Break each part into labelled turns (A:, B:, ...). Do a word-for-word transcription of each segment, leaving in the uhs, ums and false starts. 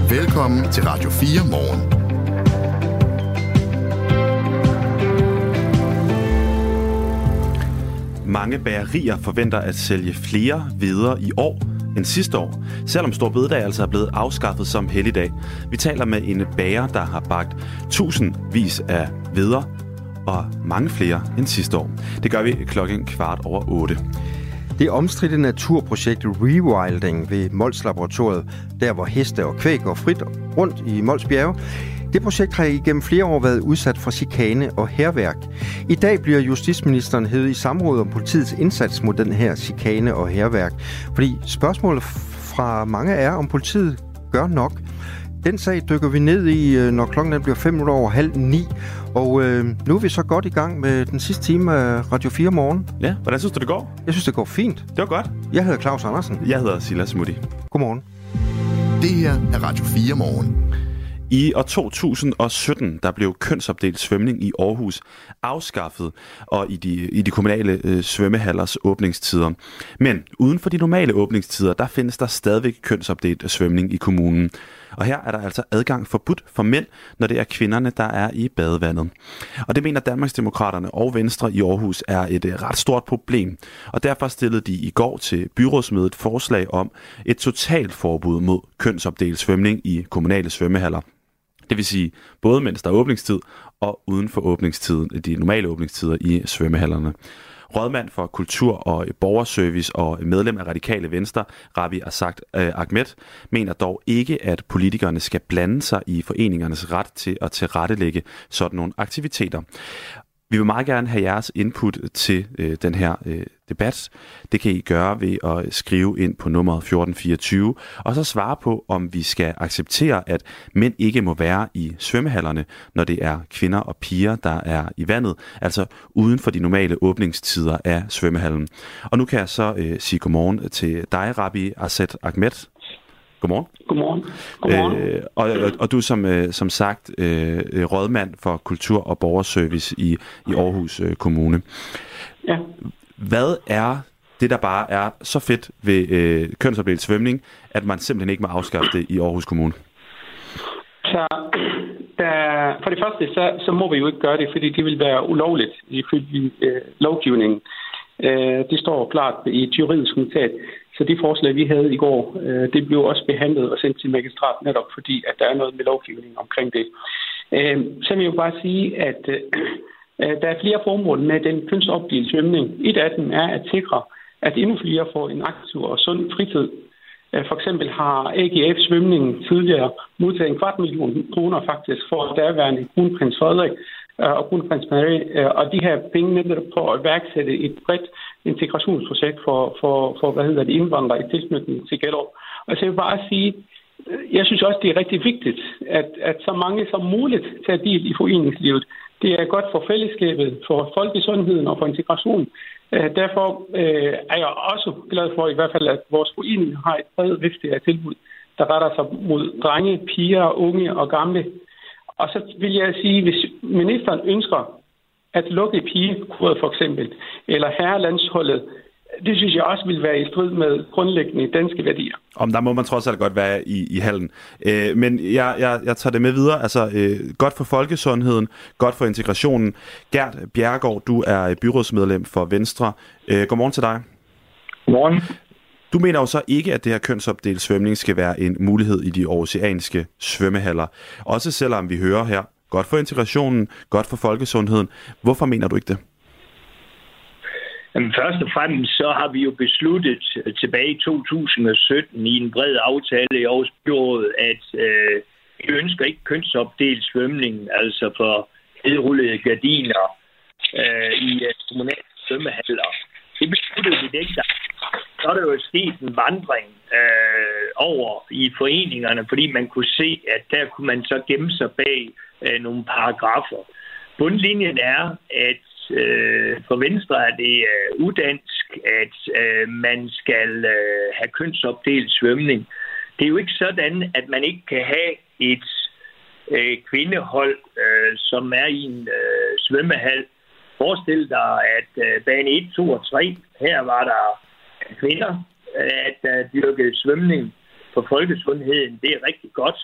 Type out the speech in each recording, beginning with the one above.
A: Velkommen til Radio fire Morgen.
B: Mange bagerier forventer at sælge flere hveder i år end sidste år, selvom Store Bededag altså er blevet afskaffet som helligdag. Vi taler med en bager, der har bagt tusindvis af hveder og mange flere end sidste år. Det gør vi klokken kvart over otte.
C: Det omstridte naturprojekt Rewilding ved Mols Laboratoriet, der hvor heste og kvæg går frit rundt i Mols Bjerge, det projekt har igennem flere år været udsat for chikane og hærværk. I dag bliver justitsministeren hævet i samråd om politiets indsats mod den her chikane og hærværk. Fordi spørgsmålet fra mange er, om politiet gør nok. Den sag dykker vi ned i, når klokken bliver fem minutter over halv ni. Og øh, nu er vi så godt i gang med den sidste time af Radio fire Morgen.
B: Ja, hvordan synes du, det går?
C: Jeg synes, det går fint.
B: Det var godt.
C: Jeg hedder Claus Andersen.
B: Jeg hedder Silas Smutti.
C: Godmorgen.
A: Det her er Radio fire Morgen.
B: I år to tusind og sytten, der blev kønsopdelt svømning i Aarhus afskaffet, og i de, i de kommunale øh, svømmehallers åbningstider. Men uden for de normale åbningstider, der findes der stadigvæk kønsopdelt svømning i kommunen. Og her er der altså adgang forbudt for mænd, når det er kvinderne, der er i badevandet. Og det mener Danmarksdemokraterne og Venstre i Aarhus er et ret stort problem. Og derfor stillede de i går til byrådsmødet forslag om et totalt forbud mod kønsopdelt svømning i kommunale svømmehaller. Det vil sige både mens der er åbningstid og uden for åbningstiden, de normale åbningstider i svømmehallerne. Rådmand for Kultur og Borgerservice og medlem af Radikale Venstre, Rabi Azad Ahmed, mener dog ikke, at politikerne skal blande sig i foreningernes ret til at tilrettelægge sådan nogle aktiviteter. Vi vil meget gerne have jeres input til øh, den her øh, debat. Det kan I gøre ved at skrive ind på nummeret fjorten fireogtyve, og så svare på, om vi skal acceptere, at mænd ikke må være i svømmehallerne, når det er kvinder og piger, der er i vandet, altså uden for de normale åbningstider af svømmehallen. Og nu kan jeg så øh, sige godmorgen til dig, Rabi Azad Ahmed. Godmorgen.
D: Godmorgen. Godmorgen.
B: Øh, og, og, og du som, øh, som sagt øh, rådmand for Kultur og Borgerservice i, i Aarhus øh, Kommune.
D: Ja.
B: Hvad er det, der bare er så fedt ved øh, kønsopdelt svømning, at man simpelthen ikke må afskaffe det i Aarhus Kommune?
D: Så der, for det første, så, så må vi jo ikke gøre det, fordi det vil være ulovligt ifølge øh, lovgivningen. Øh, det står klart i et juridisk notat. Så de forslag, vi havde i går, øh, det blev også behandlet og sendt til magistrat netop fordi, at der er noget med lovgivning omkring det. Øh, så vil jeg jo bare sige, at øh, der er flere formål med den kønsopdelte svømning. Et af dem er at sikre, at endnu flere får en aktiv og sund fritid. Øh, for eksempel har A G F Svømningen tidligere modtaget en kvart million kroner faktisk for derværende kronprins Frederik og kronprins Mary, og de her penge netop på at værksætte et bredt integrationsprojekt for, for, for hvad hedder det, indvandrere i tilknytning til Gellerup. Og så vil jeg bare sige, jeg synes også, det er rigtig vigtigt, at, at så mange som muligt tager del i foreningslivet. Det er godt for fællesskabet, for folkesundheden og for integration. Derfor er jeg også glad for i hvert fald, at vores forening har et bredt vifte af tilbud, der retter sig mod drenge, piger, unge og gamle. Og så vil jeg sige, hvis ministeren ønsker at lukke pigekoret for eksempel, eller herrelandsholdet, det synes jeg også vil være i strid med grundlæggende danske værdier.
B: Om der må man trods alt godt være i, i hallen. Øh, men jeg, jeg, jeg tager det med videre. Altså, øh, godt for folkesundheden, godt for integrationen. Gert Bjerregaard, du er byrådsmedlem for Venstre. Øh, godmorgen til dig.
E: Godmorgen.
B: Du mener jo så ikke, at det her kønsopdelt svømning skal være en mulighed i de oceanske svømmehaller. Også selvom vi hører her, godt for integrationen, godt for folkesundheden. Hvorfor mener du ikke det?
E: Jamen, først og fremmest så har vi jo besluttet tilbage i to tusind og sytten i en bred aftale i Aarhus Byråd, at øh, vi ønsker ikke kønsopdelt svømning, altså for hedrullede gardiner øh, i kommunale svømmehaller. Det besluttede vi ikke. Så er der jo sket en vandring øh, over i foreningerne, fordi man kunne se, at der kunne man så gemme sig bag øh, nogle paragrafer. Bundlinjen er, at øh, for Venstre er det øh, udansk, at øh, man skal øh, have kønsopdelt svømning. Det er jo ikke sådan, at man ikke kan have et øh, kvindehold, øh, som er i en øh, svømmehal. Forestil dig, at øh, bane et, to og tre, her var der kvinder, at der dyrkede svømning for folkesundheden. Det er rigtig godt.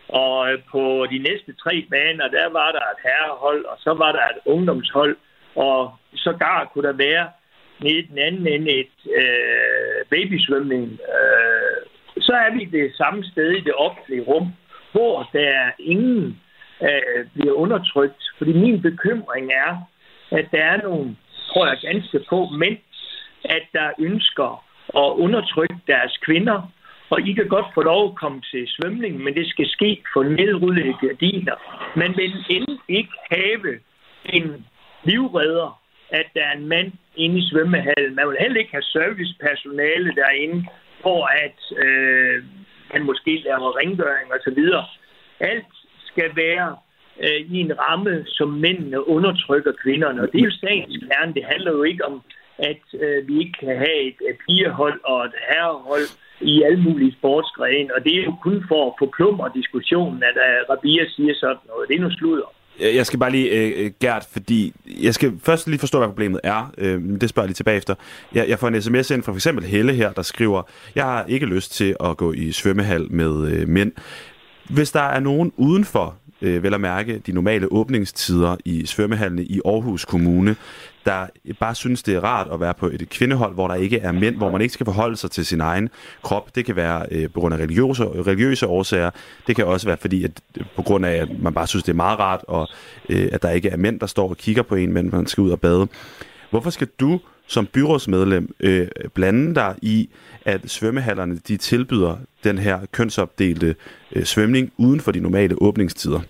E: Og på de næste tre baner, der var der et herrehold, og så var der et ungdomshold, og sågar kunne der være nede i den anden ende et øh, babysvømning. Øh, så er vi det samme sted i det offentlige rum, hvor der ingen øh, bliver undertrykt. Fordi min bekymring er, at der er nogle, tror jeg, ganske få mænd, at der ønsker at undertrykke deres kvinder, og I kan godt få lov at komme til svømning, men det skal ske for nedrullede gardiner. Man vil endelig ikke have en livredder, at der er en mand inde i svømmehallen. Man vil heller ikke have servicepersonale derinde, for at øh, han måske laver rengøring og så videre. Alt skal være øh, i en ramme, som mændene undertrykker kvinderne. Og det er jo sagens kerne. Det handler jo ikke om, at øh, vi ikke kan have et, et pigehold og et herrehold i alle mulige sportsgrene. Og det er jo kun for at få plummer diskussionen, at uh, Rabia siger sådan noget. Det er nu sludder.
B: Jeg skal bare lige, øh, Gert, fordi jeg skal først lige forstå, hvad problemet er. Øh, det spørger jeg lige tilbage efter. Jeg, jeg får en sms ind fra for eksempel Helle her, der skriver, jeg har ikke lyst til at gå i svømmehal med øh, mænd. Hvis der er nogen udenfor, øh, vel at mærke, de normale åbningstider i svømmehallene i Aarhus Kommune, der bare synes, det er rart at være på et kvindehold, hvor der ikke er mænd, hvor man ikke skal forholde sig til sin egen krop. Det kan være øh, på grund af religiøse, religiøse årsager. Det kan også være fordi, at på grund af, at man bare synes, det er meget rart, og øh, at der ikke er mænd, der står og kigger på en, men man skal ud og bade. Hvorfor skal du som byrådsmedlem øh, blande dig i, at svømmehallerne de tilbyder den her kønsopdelte øh, svømning uden for de normale åbningstider?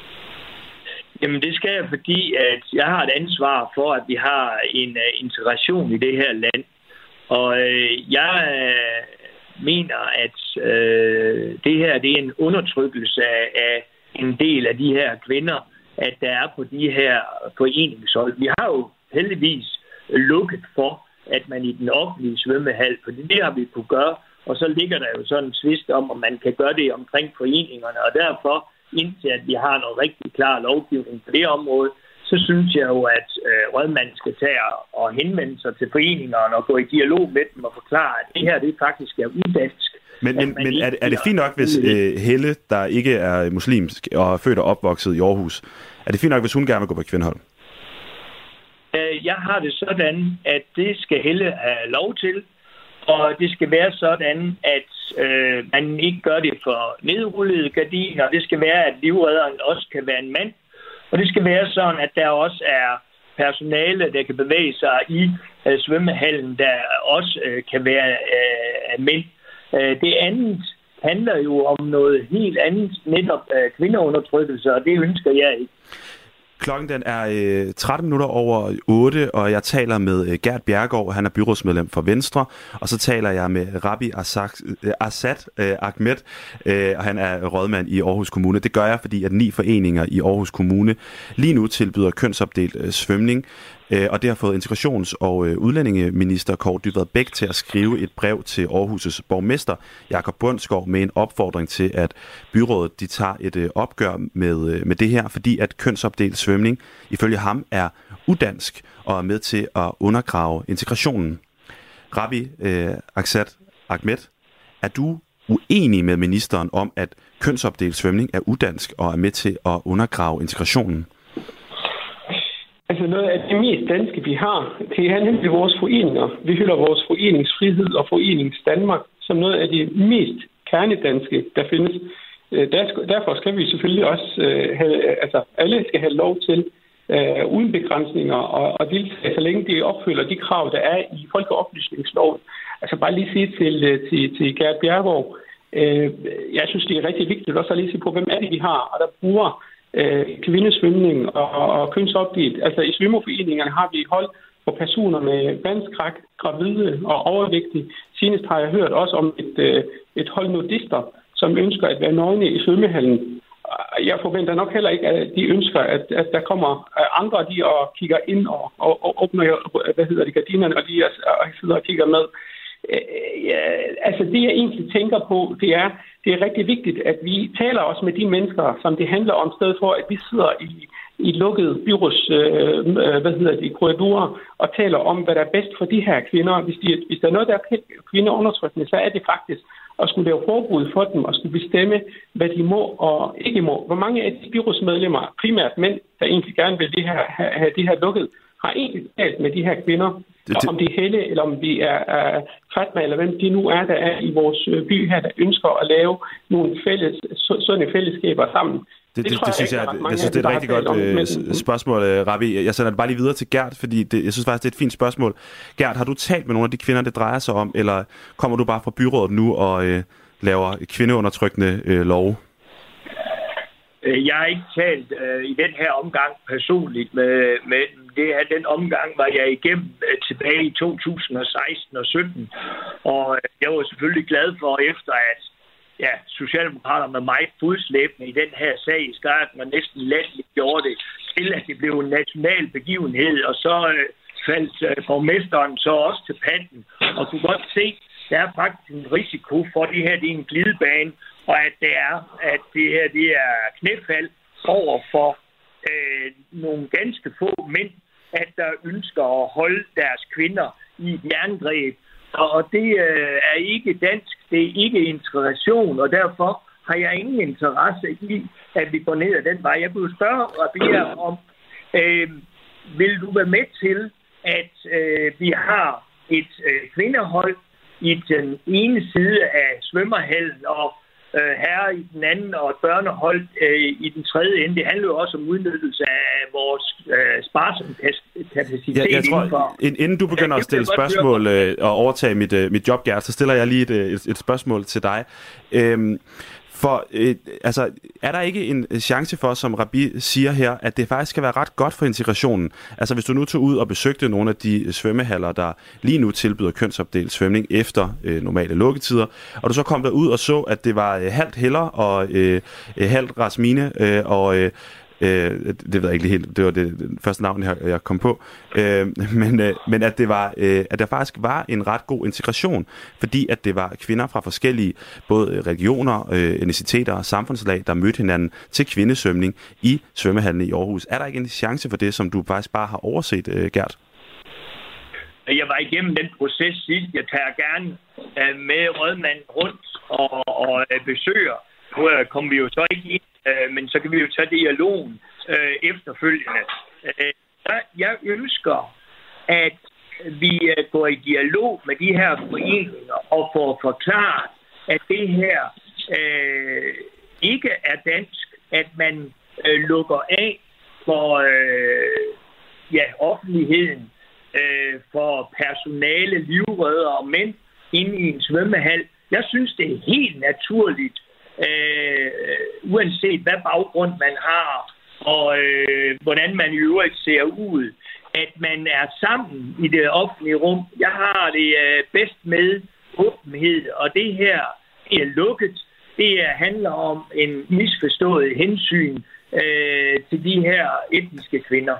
E: Jamen det skal jeg, fordi at jeg har et ansvar for, at vi har en uh, integration i det her land. Og uh, jeg uh, mener, at uh, det her det er en undertrykkelse af, af en del af de her kvinder, at der er på de her foreningshold. Vi har jo heldigvis lukket for, at man i den offentlige svømmehal, for det har vi kunne gøre, og så ligger der jo sådan en tvist om, om man kan gøre det omkring foreningerne, og derfor indtil at vi har noget rigtig klar lovgivning på det område, så synes jeg jo, at øh, rådmanden skal tage og henvende sig til foreningerne og gå i dialog med dem og forklare, at det her det faktisk er udansk.
B: Men, men, men er, det, er det fint nok, hvis øh, Helle, der ikke er muslimsk og er født og opvokset i Aarhus, er det fint nok, hvis hun gerne vil gå på kvindehold?
E: Øh, jeg har det sådan, at det skal Helle have lov til, og det skal være sådan, at øh, man ikke gør det for nedrullede gardiner. Det skal være, at livredderen også kan være en mand. Og det skal være sådan, at der også er personale, der kan bevæge sig i øh, svømmehallen, der også øh, kan være øh, mænd. Øh, det andet handler jo om noget helt andet, netop øh, kvindeundertrykkelse, og det ønsker jeg ikke.
B: Klokken den er øh, tretten minutter over otte, og jeg taler med øh, Gert Bjerregaard. Han er byrådsmedlem for Venstre, og så taler jeg med Rabi Assad øh, Ahmed, øh, og han er rådmand i Aarhus Kommune. Det gør jeg, fordi at ni foreninger i Aarhus Kommune lige nu tilbyder kønsopdelt øh, svømning, øh, og det har fået integrations- og øh, udlændingeminister Kaare Dybvad Bek til at skrive et brev til Aarhus' borgmester Jakob Bundsgaard med en opfordring til, at byrådet de tager et øh, opgør med, øh, med det her, fordi at kønsopdelt svømning ifølge ham er udansk og er med til at undergrave integrationen. Rabi øh, Assad Ahmed, er du uenig med ministeren om, at kønsopdelt svømning er udansk og er med til at undergrave integrationen?
D: Altså noget af det mest danske, vi har, det er nemlig vores foreninger. Vi hylder vores foreningsfrihed og foreningsdanmark som noget af det mest kernedanske, der findes. Derfor skal vi selvfølgelig også have, altså alle skal have lov til uh, uden begrænsninger og, og deltage, så længe de opfylder de krav, der er i folkeoplysningsloven. Altså bare lige sige til, til, til Gert Bjerregaard, uh, jeg synes, det er rigtig vigtigt også at lige se på, hvem er det, vi har, og der bruger uh, kvindesvømning og, og kønsopdelt. Altså i svømmeforeningerne har vi hold for personer med vandskræk, gravide og overvægtige. Senest har jeg hørt også om et, uh, et hold nudister, som ønsker at være nøgne i svømmehallen. Jeg forventer nok heller ikke, at de ønsker, at, at der kommer andre, de og kigger ind og, og, og åbner, hvad hedder det, gardinerne, og de og sidder og kigger med. Ja, altså det, jeg egentlig tænker på, det er, det er rigtig vigtigt, at vi taler også med de mennesker, som det handler om, stedet for, at vi sidder i, i lukkede byråds, øh, hvad hedder det, korridorer og taler om, hvad der er bedst for de her kvinder. Hvis, de, hvis der er noget, der er kvindeundertrykkende, så er det faktisk at skulle lave forbud for dem og skulle bestemme, hvad de må og ikke må. Hvor mange af de byrådsmedlemmer, primært mænd, der egentlig gerne vil det her, have det her lukket, har egentlig talt med de her kvinder, det, det... om det er Helle, eller om det er uh, Fatma, eller hvem de nu er, der er i vores by her, der ønsker at lave nogle fælles, sunde fællesskaber sammen.
B: Det, det, det, det synes jeg, jeg, jeg synes, det er et rigtig godt om, øh, men... spørgsmål, Ravi. Jeg sender det bare lige videre til Gert, fordi det, jeg synes faktisk, det er et fint spørgsmål. Gert, har du talt med nogle af de kvinder, det drejer sig om, eller kommer du bare fra byrådet nu og øh, laver kvindeundertrykkende øh, love?
E: Jeg har ikke talt øh, i den her omgang personligt med, med det her. Den omgang var jeg igennem øh, tilbage i to tusind og seksten og sytten, og øh, jeg var selvfølgelig glad for, efter at ja, Socialdemokraterne med mig fodslæbende i den her sag i starten, og næsten latterligt gjorde det til, at det blev en national begivenhed, og så øh, faldt øh, borgmesteren så også til panten, og kunne godt se, der er faktisk en risiko for, at det her det er en glidebane, og at det er, at det her det er knæfald over for øh, nogle ganske få mænd, at der ønsker at holde deres kvinder i et jerngreb. Og det øh, er ikke dansk, det er ikke integration, og derfor har jeg ingen interesse i, at vi går ned ad den vej. Jeg kunne spørge Rabia om, øh, vil du være med til, at øh, vi har et øh, kvindehold i den ene side af svømmerhallen, og øh, herre i den anden, og et børnehold øh, i den tredje ende. Det handler jo også om udnyttelse af vores øh, sparsomme kapacitet.
B: Ja, jeg tror, inden du begynder at stille spørgsmål øh, og overtage mit, øh, mit job, Gert, så stiller jeg lige et, et, et spørgsmål til dig. Øhm, For øh, altså, er der ikke en chance for, som Rabi siger her, at det faktisk skal være ret godt for integrationen? Altså hvis du nu tog ud og besøgte nogle af de svømmehaller, der lige nu tilbyder kønsopdelt svømning efter øh, normale lukketider, og du så kom derud og så, at det var øh, halvt Heller og øh, halvt Rasmine øh, og... Øh, Øh, det ved jeg ikke lige helt, det var det, det første navn, jeg, jeg kom på, øh, men, øh, men at, det var, øh, at der faktisk var en ret god integration, fordi at det var kvinder fra forskellige både regioner, øh, etniciteter og samfundslag, der mødte hinanden til kvindesvømning i svømmehallen i Aarhus. Er der ikke en chance for det, som du faktisk bare har overset, øh, Gert?
E: Jeg var igennem den proces sidst. Jeg tager gerne øh, med rådmanden rundt og, og øh, besøger. Nu øh, kommer vi jo så ikke ind, øh, men så kan vi jo tage dialogen øh, efterfølgende. Øh, jeg ønsker, at vi øh, går i dialog med de her foreninger og får forklaret, at det her øh, ikke er dansk, at man øh, lukker af for øh, ja, offentligheden, øh, for personale, livreddere og mænd inde i en svømmehal. Jeg synes, det er helt naturligt, Øh, uanset hvad baggrund man har, og øh, hvordan man i øvrigt ser ud, at man er sammen i det offentlige rum. Jeg har det øh, bedst med åbenhed, og det her er lukket. Det handler om en misforstået hensyn øh, til de her etniske kvinder.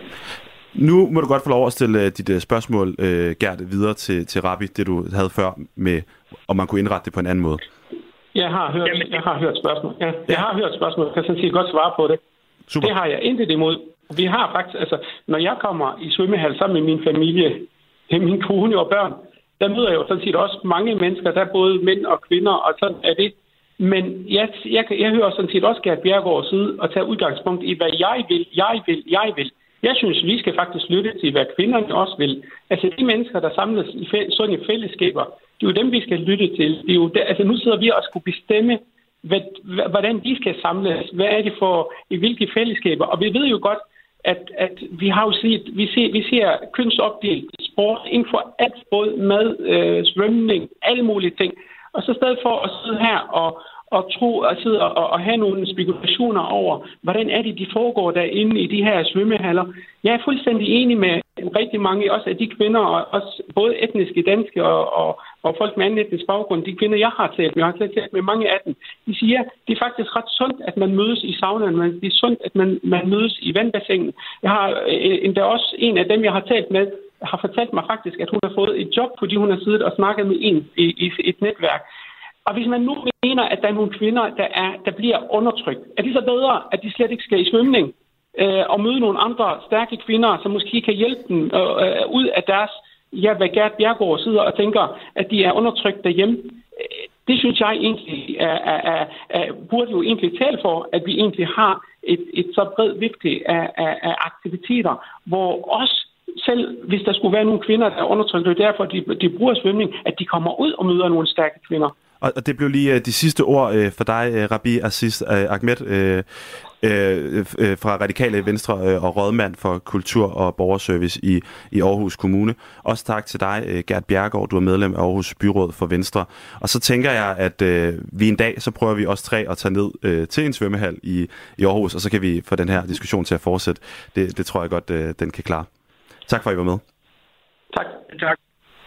B: Nu må du godt få lov at stille dit spørgsmål, øh, Gert, videre til, til Rabi, det du havde før med, om man kunne indrette det på en anden måde.
D: Jeg har hørt, Jamen, jeg har hørt spørgsmål. Ja, jeg har hørt spørgsmål. Jeg kan sådan set godt svare på det. Super. Det har jeg intet imod. Vi har faktisk, altså, når jeg kommer i svømmehal sammen med min familie, min kone og børn, der møder jeg jo sådan set også mange mennesker, der er både mænd og kvinder, og sådan er det. Men jeg, jeg, jeg hører sådan set også Gert Bjerregaard sidde og tage udgangspunkt i, hvad jeg vil, jeg vil, jeg vil. Jeg synes, vi skal faktisk lytte til, hvad kvinderne også vil. Altså de mennesker, der samles i fæ- sådan i fællesskaber, det er jo dem, vi skal lytte til. Det er jo der, altså nu sidder vi og skulle bestemme, hvad, hvordan de skal samles. Hvad er det for, i hvilke fællesskaber? Og vi ved jo godt, at, at vi har jo set, vi ser, vi ser kønsopdelt sport inden for alt, både mad, øh, svømning, alle mulige ting. Og så i stedet for at sidde her og og tro og sidde og, og have nogle spekulationer over, hvordan er det, de foregår derinde i de her svømmehaller. Jeg er fuldstændig enig med rigtig mange, også af de kvinder, og også både etniske danske og, og, og folk med anden etnisk baggrund, de kvinder, jeg har talt med, jeg har talt med mange af dem, de siger, det er faktisk ret sundt, at man mødes i saunaen, det er sundt, at man, man mødes i vandbassinen. Jeg har endda også en af dem, jeg har talt med, har fortalt mig faktisk, at hun har fået et job, fordi hun har siddet og snakket med en i, i et netværk. Og hvis man nu mener, at der er nogle kvinder, der, er, der bliver undertrykt, er det så bedre, at de slet ikke skal i svømning? øh, og møde nogle andre stærke kvinder, som måske kan hjælpe dem øh, ud af deres, ja, hvad Gert Bjerregaard sidder og tænker, at de er undertrykt derhjemme. Det synes jeg egentlig er, er, er, er, burde jo egentlig tale for, at vi egentlig har et, et så bredt vifte af, af, af aktiviteter, hvor også selv hvis der skulle være nogle kvinder, der er undertrykt, det er derfor, de, de bruger svømning, at de kommer ud og møder nogle stærke kvinder.
B: Og det blev lige de sidste ord for dig, Rabi Aziz Ahmed, fra Radikale Venstre og rådmand for kultur og borgerservice i, i Aarhus Kommune. Også tak til dig, Gert Bjerregaard, du er medlem af Aarhus Byråd for Venstre. Og så tænker jeg, at øh, vi en dag, så prøver vi også tre at tage ned øh, til en svømmehal i, i Aarhus, og så kan vi få den her diskussion til at fortsætte. Det, det tror jeg godt, øh, den kan klare. Tak for, at I var med.
D: Tak. Tak.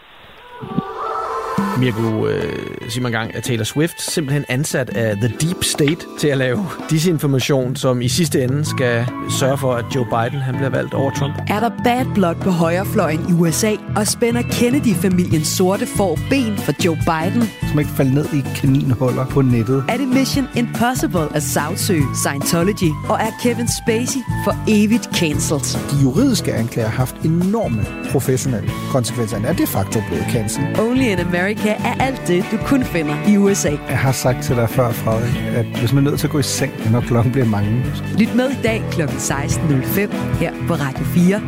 F: Mirko øh, Simon Gang af Taylor Swift simpelthen ansat af The Deep State til at lave disinformation, som i sidste ende skal sørge for, at Joe Biden han bliver valgt over Trump.
G: Er der bad blood på højrefløjen i U S A, og spænder Kennedy-familiens sorte får ben for Joe Biden?
H: Som ikke falder ned i kaninhuller på nettet.
G: Er det Mission Impossible at sagsøge Scientology, og er Kevin Spacey for evigt cancelled?
H: De juridiske anklager har haft enorme professionelle konsekvenser. Er de facto blevet cancelled?
G: Only in America er alt det, du kun finder i U S A.
H: Jeg har sagt til dig før, Frederik, at hvis man er nødt til at gå i seng, når klokken bliver mange.
G: Lyt med i dag kl. seksten nul fem her på Radio fire.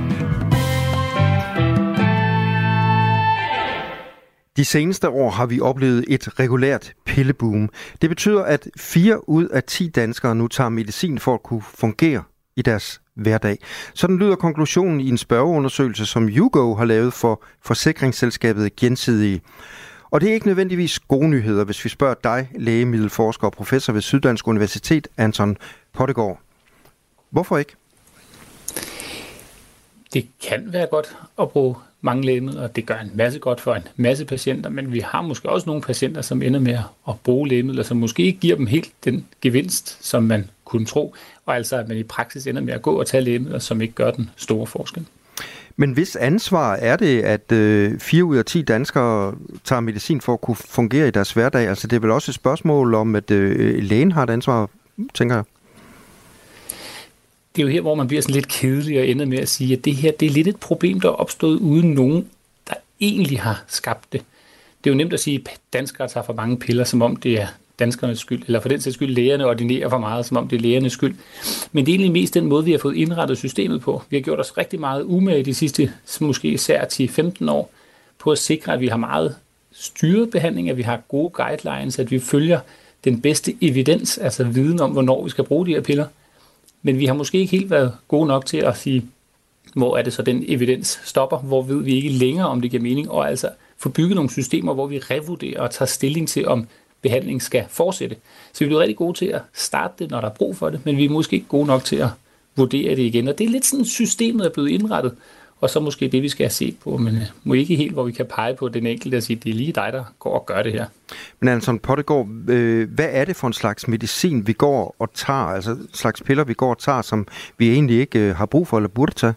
C: De seneste år har vi oplevet et regulært pilleboom. Det betyder, at fire ud af ti danskere nu tager medicin for at kunne fungere i deres hverdag. Sådan lyder konklusionen i en spørgeundersøgelse, som YouGo har lavet for forsikringsselskabet Gensidige. Og det er ikke nødvendigvis gode nyheder, hvis vi spørger dig, lægemiddelforsker og professor ved Syddansk Universitet, Anton Pottegård. Hvorfor ikke?
I: Det kan være godt at bruge mange lægemidler, og det gør en masse godt for en masse patienter, men vi har måske også nogle patienter, som ender med at bruge lægemidler, som måske ikke giver dem helt den gevinst, som man kunne tro, og altså at man i praksis ender med at gå og tage lægemidler, som ikke gør den store forskel.
C: Men hvis ansvar er det, at øh, fire ud af ti danskere tager medicin for at kunne fungere i deres hverdag? Altså det er vel også et spørgsmål om, at øh, lægen har et ansvar, tænker jeg?
I: Det er jo her, hvor man bliver sådan lidt kedelig og ender med at sige, at det her det er lidt et problem, der er opstået uden nogen, der egentlig har skabt det. Det er jo nemt at sige, at danskere tager for mange piller, som om det er danskernes skyld, eller for den sags skyld lægerne ordinerer for meget, som om det er lægernes skyld. Men det er egentlig mest den måde, vi har fået indrettet systemet på. Vi har gjort os rigtig meget umage de sidste, måske især ti til femten år, på at sikre, at vi har meget styret behandling, at vi har gode guidelines, at vi følger den bedste evidens, altså viden om, hvornår vi skal bruge de her piller. Men vi har måske ikke helt været gode nok til at sige, hvor er det så den evidens stopper, hvor ved vi ikke længere, om det giver mening, og altså få bygget nogle systemer, hvor vi revurderer og tager stilling til, om behandling skal fortsætte. Så vi bliver rigtig gode til at starte det, når der er brug for det, men vi er måske ikke gode nok til at vurdere det igen. Og det er lidt sådan, systemet er blevet indrettet, og så måske det, vi skal have set på, men må ikke helt, hvor vi kan pege på den enkelte og sige, det er lige dig, der går og gør det her.
C: Men Anton Pottegård, øh, hvad er det for en slags medicin, vi går og tager, altså en slags piller, vi går og tager, som vi egentlig ikke øh, har brug for eller burde tage?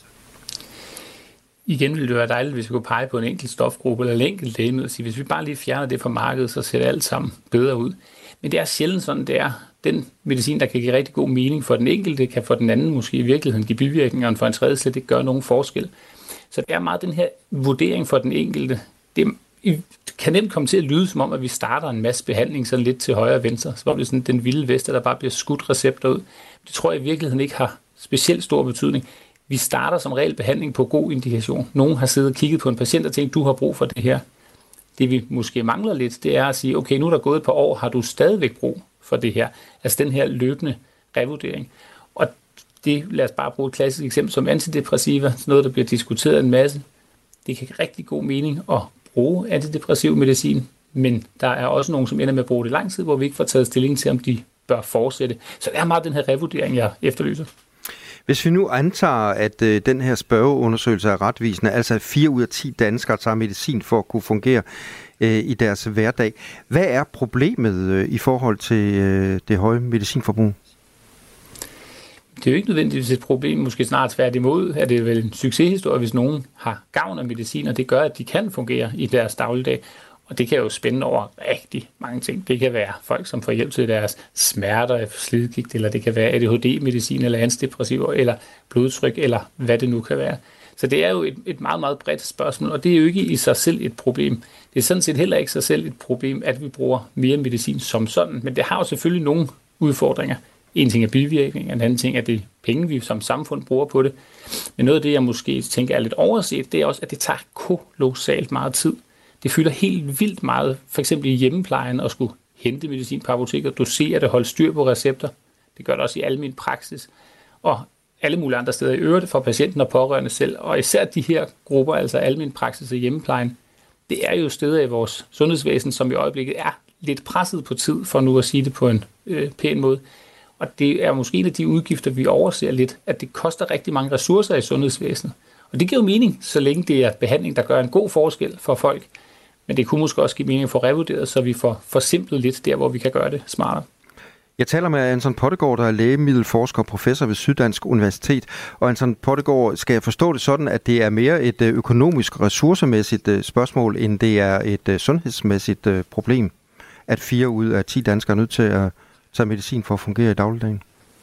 I: Igen ville det være dejligt, hvis vi kunne pege på en enkelt stofgruppe eller en enkelt lægemiddel og sige, hvis vi bare lige fjerner det fra markedet, så ser det alt sammen bedre ud. Men det er sjældent sådan, det er den medicin, der kan give rigtig god mening for den enkelte, kan for den anden måske i virkeligheden give bivirkninger, og for en tredje slet ikke gøre nogen forskel. Så det er meget den her vurdering for den enkelte. Det kan nemt komme til at lyde som om, at vi starter en masse behandling sådan lidt til højre og venstre, som om det er sådan den vilde vest, der bare bliver skudt recepter ud. Det tror jeg i virkeligheden ikke har specielt stor betydning. Vi starter som regel behandling på god indikation. Nogen har siddet og kigget på en patient og tænkt, du har brug for det her. Det vi måske mangler lidt, det er at sige, okay, nu er der gået et par år, har du stadigvæk brug for det her? Altså den her løbende revurdering. Og det, lad os bare bruge et klassisk eksempel som antidepressiva, noget der bliver diskuteret en masse. Det kan give rigtig god mening at bruge antidepressiv medicin, men der er også nogen, som ender med at bruge det lang tid, hvor vi ikke får taget stilling til, om de bør fortsætte. Så det er meget den her revurdering, jeg efterlyser.
C: Hvis vi nu antager, at øh, den her spørgeundersøgelse er retvisende, altså at fire ud af ti danskere tager medicin for at kunne fungere øh, i deres hverdag, hvad er problemet øh, i forhold til øh, det høje medicinforbrug?
I: Det er jo ikke nødvendigvis et problem, måske snart tværtimod, at det er vel en succeshistorie, hvis nogen har gavn af medicin, og det gør, at de kan fungere i deres dagligdag. Og det kan jo spænde over rigtig mange ting. Det kan være folk, som får hjælp til deres smerter, slidgigt, eller det kan være A D H D-medicin, eller antidepressiver, eller blodtryk, eller hvad det nu kan være. Så det er jo et, et meget, meget bredt spørgsmål, og det er jo ikke i sig selv et problem. Det er sådan set heller ikke sig selv et problem, at vi bruger mere medicin som sådan, men det har jo selvfølgelig nogle udfordringer. En ting er bivirkninger, en anden ting er det penge, vi som samfund bruger på det. Men noget af det, jeg måske tænker er lidt overset, det er også, at det tager kolossalt meget tid. Det fylder helt vildt meget, for eksempel i hjemmeplejen, at skulle hente medicin på apoteker, dosere det, holde styr på recepter. Det gør det også i almen praksis. Og alle mulige andre steder i øvrigt for patienten og pårørende selv. Og især de her grupper, altså almen praksis og hjemmeplejen, det er jo steder i vores sundhedsvæsen, som i øjeblikket er lidt presset på tid, for nu at sige det på en øh, pæn måde. Og det er måske en af de udgifter, vi overser lidt, at det koster rigtig mange ressourcer i sundhedsvæsenet. Og det giver jo mening, så længe det er behandling, der gør en god forskel for folk. Men det kunne måske også give mening at få revurderet, så vi får forsimplet lidt der, hvor vi kan gøre det smartere.
C: Jeg taler med Anton Pottegård, der er lægemiddelforsker og professor ved Syddansk Universitet. Og Anton Pottegård, skal jeg forstå det sådan, at det er mere et økonomisk, ressourcemæssigt spørgsmål, end det er et sundhedsmæssigt problem, at fire ud af ti danskere er nødt til at tage medicin for at fungere i dagligdagen?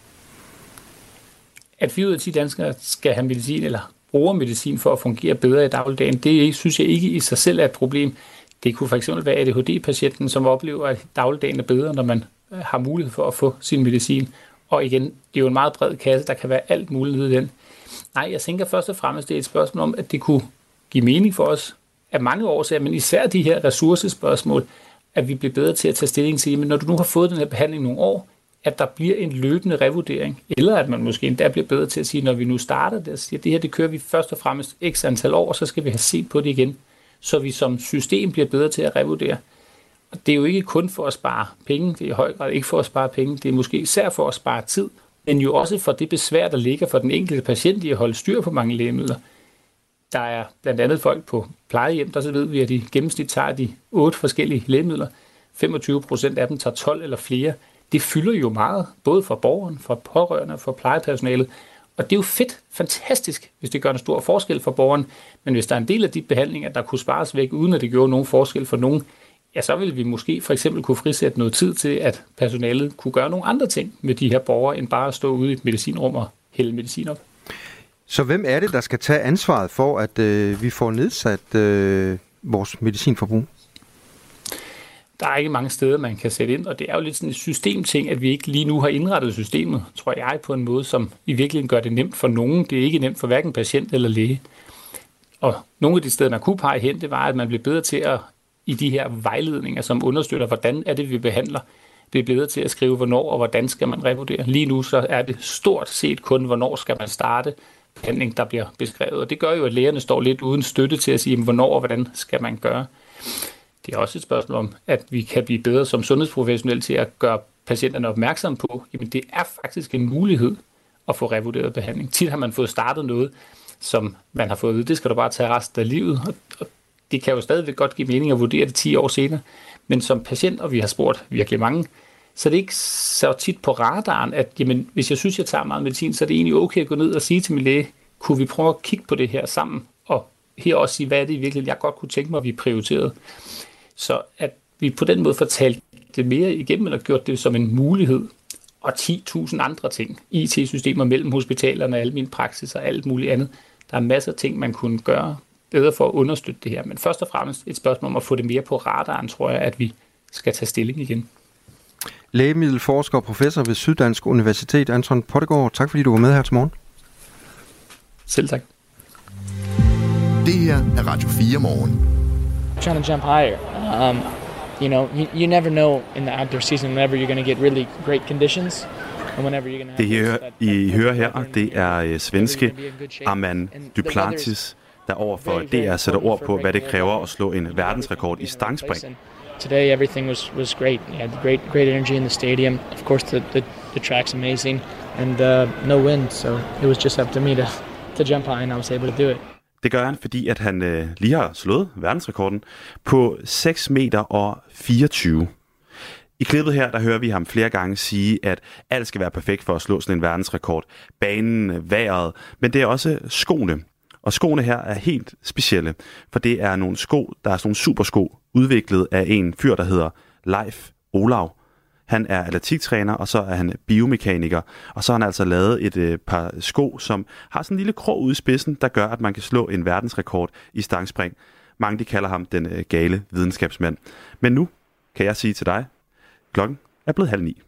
I: At fire ud af ti danskere skal have medicin eller bruger medicin for at fungere bedre i dagligdagen, det synes jeg ikke i sig selv er et problem. Det kunne fx være A D H D-patienten, som oplever, at dagligdagen er bedre, når man har mulighed for at få sin medicin. Og igen, det er jo en meget bred kasse, der kan være alt muligt nede i den. Nej, jeg tænker først og fremmest, det er et spørgsmål om, at det kunne give mening for os af mange årsager, men især de her ressourcespørgsmål, at vi bliver bedre til at tage stilling til, men når du nu har fået den her behandling nogle år, at der bliver en løbende revurdering, eller at man måske endda bliver bedre til at sige, når vi nu starter det, og siger, det her det kører vi først og fremmest x antal år, og så skal vi have set på det igen, så vi som system bliver bedre til at revurdere. Og det er jo ikke kun for at spare penge, det er i høj grad ikke for at spare penge, det er måske især for at spare tid, men jo også for det besvær, der ligger for den enkelte patient i at holde styr på mange lægemidler. Der er blandt andet folk på plejehjem, der så ved vi, at de gennemsnit tager de otte forskellige lægemidler. femogtyve procent af dem tager tolv eller flere. Det fylder jo meget, både for borgeren, for pårørende og for plejepersonalet. Og det er jo fedt, fantastisk, hvis det gør en stor forskel for borgeren. Men hvis der er en del af de behandlinger, der kunne spares væk, uden at det gjorde nogen forskel for nogen, ja, så ville vi måske for eksempel kunne frisætte noget tid til, at personalet kunne gøre nogle andre ting med de her borgere, end bare at stå ude i et medicinrum og hælde medicin op.
C: Så hvem er det, der skal tage ansvaret for, at øh, vi får nedsat øh, vores medicinforbrug?
I: Der er ikke mange steder, man kan sætte ind, og det er jo lidt sådan et systemting, at vi ikke lige nu har indrettet systemet, tror jeg, på en måde, som i virkeligheden gør det nemt for nogen. Det er ikke nemt for hverken patient eller læge. Og nogle af de steder, man kunne pege hen, det var, at man blev bedre til at, i de her vejledninger, som understøtter, hvordan er det, vi behandler, det er bedre til at skrive, hvornår og hvordan skal man revurdere. Lige nu så er det stort set kun, hvornår skal man starte behandling, der bliver beskrevet. Og det gør jo, at lægerne står lidt uden støtte til at sige, hvornår og hvordan skal man gøre. Det er også et spørgsmål om, at vi kan blive bedre som sundhedsprofessionelle til at gøre patienterne opmærksom på, at det er faktisk en mulighed at få revurderet behandling. Tit har man fået startet noget, som man har fået at vide, det skal du bare tage resten af livet, og det kan jo stadigvæk godt give mening at vurdere det ti år senere. Men som patient, og vi har spurgt virkelig mange, så er det ikke så tit på radaren, at jamen, hvis jeg synes, jeg tager meget medicin, så er det egentlig okay at gå ned og sige til min læge, kunne vi prøve at kigge på det her sammen, og her også sige, hvad er det i virkeligheden, jeg godt kunne tænke mig, at vi prioriterede. Så at vi på den måde får talt det mere igennem, eller gjort det som en mulighed, og ti tusind andre ting. I T-systemer mellem hospitalerne og almen praksis og alt muligt andet. Der er masser af ting, man kunne gøre bedre for at understøtte det her. Men først og fremmest et spørgsmål om at få det mere på radaren, tror jeg, at vi skal tage stilling igen.
C: Lægemiddelforsker og professor ved Syddansk Universitet, Anton Pottegård. Tak fordi du var med her til morgen.
I: Selv tak.
A: Det her er Radio fire Morgen.
J: Trying to jump higher. Um, you know, you, you never know in the outdoor season whenever you're going to get really great conditions.
B: Det her, I hører her, det er svenske Armand Duplantis, der overfor D R sætter ord på, hvad det kræver at slå en verdensrekord i stangspring.
J: Today everything was was great. You had great great energy in the stadium. Of course the the, the track's amazing and uh, no wind, so it was just up to me to to jump high and I was able to do it.
B: Det gør han, fordi at han øh, lige har slået verdensrekorden på seks meter og fireogtyve. I klippet her, der hører vi ham flere gange sige, at alt skal være perfekt for at slå sådan en verdensrekord. Banen, vejret, men det er også skoene. Og skoene her er helt specielle, for det er nogle sko, der er sådan nogle supersko, udviklet af en fyr, der hedder Leif Olav. Han er atletiktræner, og så er han biomekaniker. Og så har han altså lavet et øh, par sko, som har sådan en lille krog ude i spidsen, der gør, at man kan slå en verdensrekord i stangspring. Mange de kalder ham den øh, gale videnskabsmand. Men nu kan jeg sige til dig, klokken er blevet halv ni.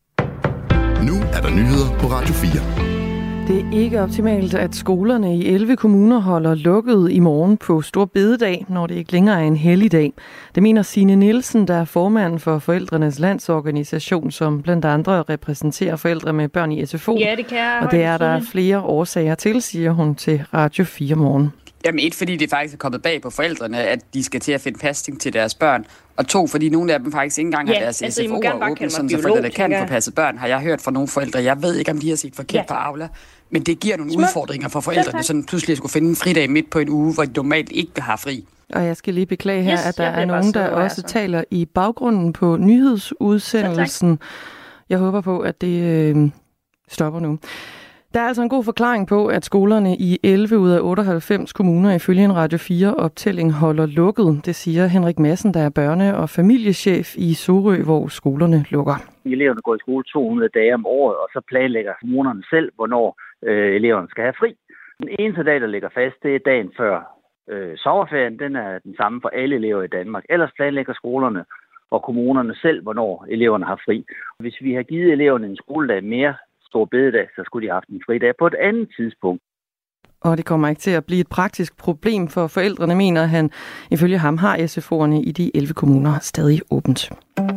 A: Nu er der nyheder på Radio fire.
K: Det er ikke optimalt, at skolerne i elleve kommuner holder lukket i morgen på Stor Bededag, når det ikke længere er en helligdag. Det mener Signe Nielsen, der er formand for Forældrenes Landsorganisation, som blandt andre repræsenterer forældre med børn i S F O.
L: Ja, det kan jeg.
K: Og det er der flere årsager til, siger hun til Radio fire Morgen.
L: Jamen et, fordi det faktisk er kommet bag på forældrene, at de skal til at finde pasning til deres børn. Og to, fordi nogle af dem faktisk ikke engang ja, har deres altså, S F O'er åbent, sådan så forældrene kan få passet børn, har jeg hørt fra nogle forældre. Jeg ved ikke, om de har set forkert ja. på Aula, men det giver nogle Smuk. udfordringer for forældrene, sådan pludselig at skulle finde en fridag midt på en uge, hvor de normalt ikke har fri.
K: Og jeg skal lige beklage her, yes, at der er nogen, der også altså. taler i baggrunden på nyhedsudsendelsen. Jeg håber på, at det øh, stopper nu. Der er altså en god forklaring på, at skolerne i elleve ud af otteoghalvfems kommuner ifølge en Radio fire-optælling holder lukket. Det siger Henrik Madsen, der er børne- og familiechef i Sorø, hvor skolerne lukker.
M: Eleverne går i skole to hundrede dage om året, og så planlægger kommunerne selv, hvornår øh, eleverne skal have fri. Den eneste dag, der ligger fast, det er dagen før øh, sommerferien. Den er den samme for alle elever i Danmark. Ellers planlægger skolerne og kommunerne selv, hvornår eleverne har fri. Hvis vi har givet eleverne en skoledag mere, Stor Bededag, så skulle de have haft en fridag på et andet tidspunkt.
K: Og det kommer ikke til at blive et praktisk problem for forældrene, mener han. Ifølge ham har S F O'erne i de elleve kommuner stadig åbent.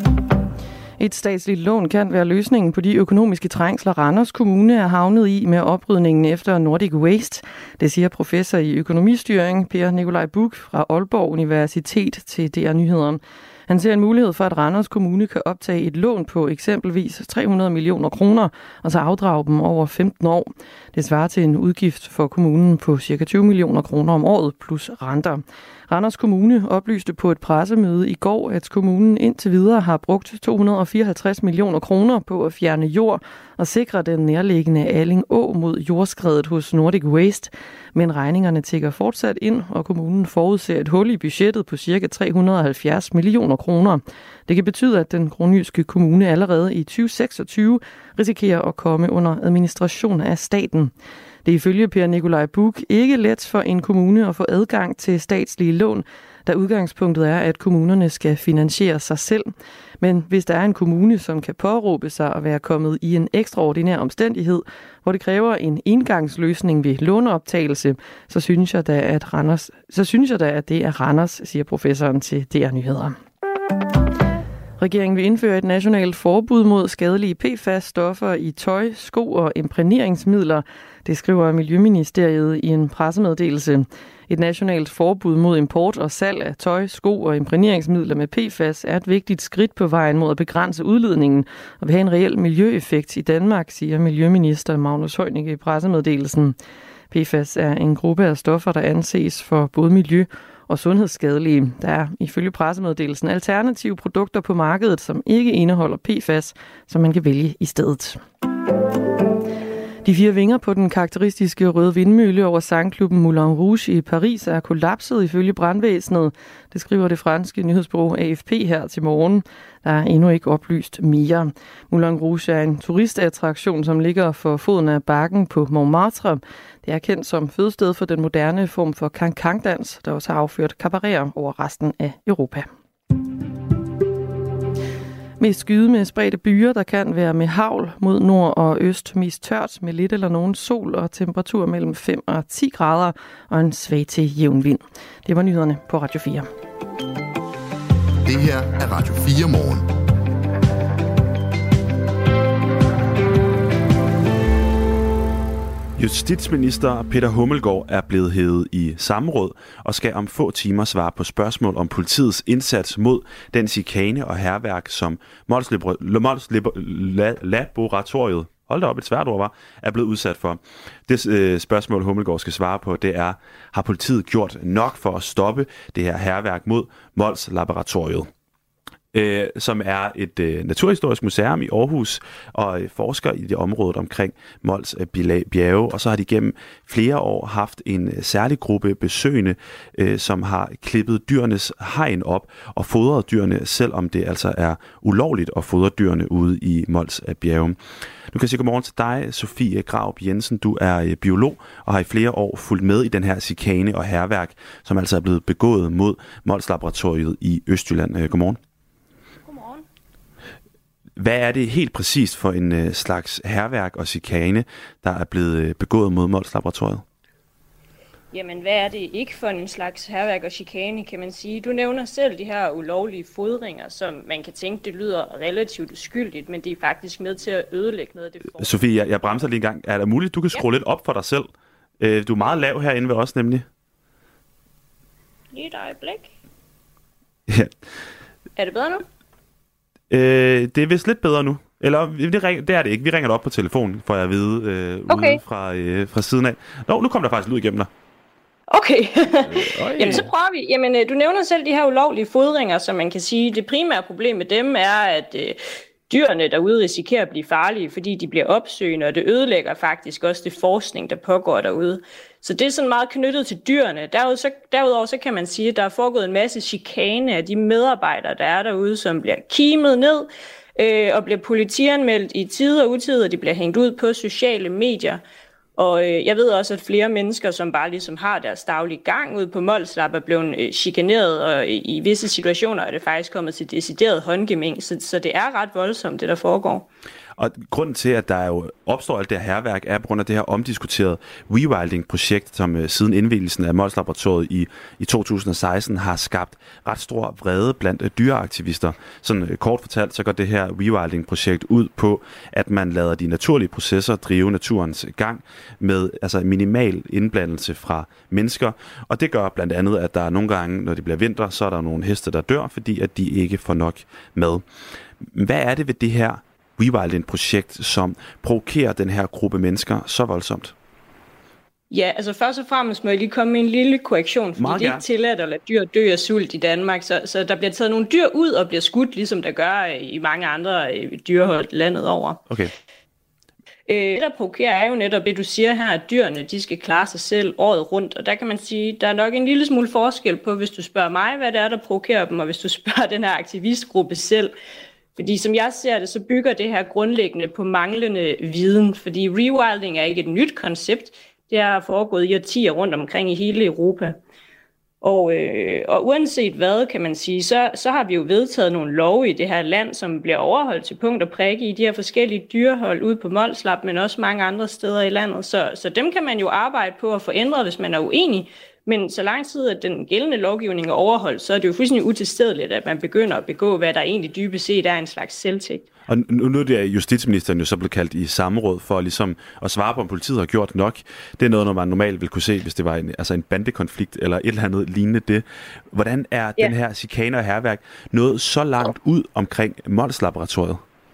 K: Et statsligt lån kan være løsningen på de økonomiske trængsler, Randers Kommune er havnet i med oprydningen efter Nordic Waste. Det siger professor i økonomistyring Per Nikolaj Buch fra Aalborg Universitet til D R Nyheder. Han ser en mulighed for, at Randers Kommune kan optage et lån på eksempelvis tre hundrede millioner kroner, og så afdrage dem over femten år. Det svarer til en udgift for kommunen på ca. tyve millioner kroner om året plus renter. Randers Kommune oplyste på et pressemøde i går, at kommunen indtil videre har brugt to hundrede og fireoghalvtreds millioner kroner på at fjerne jord og sikre den nærliggende Alling Å mod jordskredet hos Nordic Waste. Men regningerne tikker fortsat ind, og kommunen forudser et hul i budgettet på ca. tre hundrede og halvfjerds millioner kroner. Det kan betyde, at den kronjyske kommune allerede i tyve seksogtyve risikerer at komme under administration af staten. Det er ifølge Per Nikolaj Buch ikke let for en kommune at få adgang til statslige lån, da udgangspunktet er, at kommunerne skal finansiere sig selv. Men hvis der er en kommune, som kan påråbe sig at være kommet i en ekstraordinær omstændighed, hvor det kræver en engangsløsning ved låneoptagelse, så synes jeg da, at, Randers, så synes jeg da, at det er Randers, siger professoren til D R Nyheder. Regeringen vil indføre et nationalt forbud mod skadelige P F A S-stoffer i tøj, sko og imprægneringsmidler. Det skriver Miljøministeriet i en pressemeddelelse. Et nationalt forbud mod import og salg af tøj, sko og imprægneringsmidler med P F A S er et vigtigt skridt på vejen mod at begrænse udledningen og vil have en reel miljøeffekt i Danmark, siger Miljøminister Magnus Heunicke i pressemeddelelsen. P F A S er en gruppe af stoffer, der anses for både miljø- og sundhedsskadelige. Der er ifølge pressemeddelelsen alternative produkter på markedet, som ikke indeholder P F A S, som man kan vælge i stedet. De fire vinger på den karakteristiske røde vindmølle over sangklubben Moulin Rouge i Paris er kollapset ifølge brandvæsenet. Det skriver det franske nyhedsbureau A F P her til morgen. Der er endnu ikke oplyst mere. Moulin Rouge er en turistattraktion, som ligger for foden af bakken på Montmartre. Det er kendt som fødested for den moderne form for cancan-dans, der også har afført cabareter over resten af Europa. Mest skyde med spredte byer, der kan være med hagl mod nord og øst. Mest tørt med lidt eller nogen sol og temperatur mellem fem og ti grader og en svag til jævn vind. Det var nyhederne på Radio fire.
A: Det her er Radio fire Morgen.
B: Justitsminister Peter Hummelgaard er blevet hævet i samråd og skal om få timer svare på spørgsmål om politiets indsats mod den chikane og hærværk, som Mols Laboratoriet, hold da op, et svært ord var, er blevet udsat for. Det øh, spørgsmål, Hummelgaard skal svare på, det er, har politiet gjort nok for at stoppe det her hærværk mod Mols Laboratoriet? øh, som er et øh, naturhistorisk museum i Aarhus, og øh, forsker i det område omkring Mols Bjerge, og så har de gennem flere år haft en øh, særlig gruppe besøgende, øh, som har klippet dyrenes hegn op og fodret dyrene, selvom det altså er ulovligt at fodre dyrene ude i Mols Bjerge. Nu kan jeg sige godmorgen til dig, Sofie Graup Jensen. Du er biolog og har i flere år fulgt med i den her chikane og hærværk, som altså er blevet begået mod Mols Laboratoriet i Østjylland. Godmorgen.
N: Godmorgen.
B: Hvad er det helt præcist for en slags hærværk og chikane, der er blevet begået mod Mols Laboratoriet?
N: Jamen, hvad er det ikke for en slags hærværk og chikane, kan man sige? Du nævner selv de her ulovlige fodringer, som man kan tænke, det lyder relativt uskyldigt, men det er faktisk med til at ødelægge noget af det for.
B: Sofie, jeg, jeg bremser lige en gang. Er det muligt, du kan skrue ja. lidt op for dig selv? Øh, du er meget lav herinde ved os, nemlig.
N: Lige et øjeblik.
B: Ja.
N: Er det bedre nu?
B: Øh, det er vist lidt bedre nu. Eller, det, ring, det er det ikke. Vi ringer dig op på telefonen, får jeg at vide, øh, okay. ude fra, øh, fra siden af. Nå, nu kom der faktisk lyd igennem dig.
N: Okay, jamen så prøver vi. Jamen, du nævner selv de her ulovlige fodringer, som man kan sige, det primære problem med dem er, at øh, dyrene derude risikerer at blive farlige, fordi de bliver opsøgende, og det ødelægger faktisk også det forskning, der pågår derude. Så det er sådan meget knyttet til dyrene. Derudover så, derudover så kan man sige, at der er foregået en masse chikane af de medarbejdere, der er derude, som bliver kimet ned øh, og bliver politianmeldt i tid og utid, og de bliver hængt ud på sociale medier. Og øh, jeg ved også, at flere mennesker, som bare ligesom har deres daglige gang ude på Mols Lab, er blevet øh, chikaneret, og i, i visse situationer er det faktisk kommet til decideret håndgemæng, så, så det er ret voldsomt, det der foregår.
B: Og grunden til, at der jo opstår alt det her hærværk, er på grund af det her omdiskuterede rewilding-projekt, som uh, siden indvielsen af Mols Laboratoriet i, i to tusind og seksten har skabt ret stor vrede blandt uh, dyreaktivister. Sådan uh, kort fortalt, så går det her rewilding-projekt ud på, at man lader de naturlige processer drive naturens gang med altså minimal indblandelse fra mennesker. Og det gør blandt andet, at der er nogle gange, når det bliver vinter, så er der nogle heste, der dør, fordi at de ikke får nok mad. Hvad er det ved det her rewilding-projekt, som provokerer den her gruppe mennesker så voldsomt?
N: Ja, altså først og fremmest må jeg lige komme med en lille korrektion, fordi Meget det er ikke tilladt at lade dyr dø af sult i Danmark, så, så der bliver taget nogle dyr ud og bliver skudt, ligesom der gør i mange andre dyrehold landet over.
B: Okay.
N: Øh, det, der provokerer, er jo netop det, du siger her, at dyrene de skal klare sig selv året rundt, og der kan man sige, der er nok en lille smule forskel på, hvis du spørger mig, hvad det er, der provokerer dem, og hvis du spørger den her aktivistgruppe selv. Fordi som jeg ser det, så bygger det her grundlæggende på manglende viden, fordi rewilding er ikke et nyt koncept. Det har foregået i årtier rundt omkring i hele Europa. Og, øh, og uanset hvad, kan man sige, så, så har vi jo vedtaget nogle love i det her land, som bliver overholdt til punkt og prikke i de her forskellige dyrehold ude på Mols Lab, men også mange andre steder i landet. Så, så dem kan man jo arbejde på at få ændret, hvis man er uenig. Men så lang tid, at den gældende lovgivning er overholdt, så er det jo fuldstændig utilstedeligt, at man begynder at begå, hvad der egentlig dybest set er en slags selvtægt.
B: Og nu, nu er det justitsministeren jo så blevet kaldt i samråd for ligesom at svare på, om politiet har gjort nok. Det er noget, når man normalt vil kunne se, hvis det var en, altså en bandekonflikt eller et eller andet lignende det. Hvordan er ja. den her chikane og hærværk nået så langt ud omkring Mols Laboratoriet?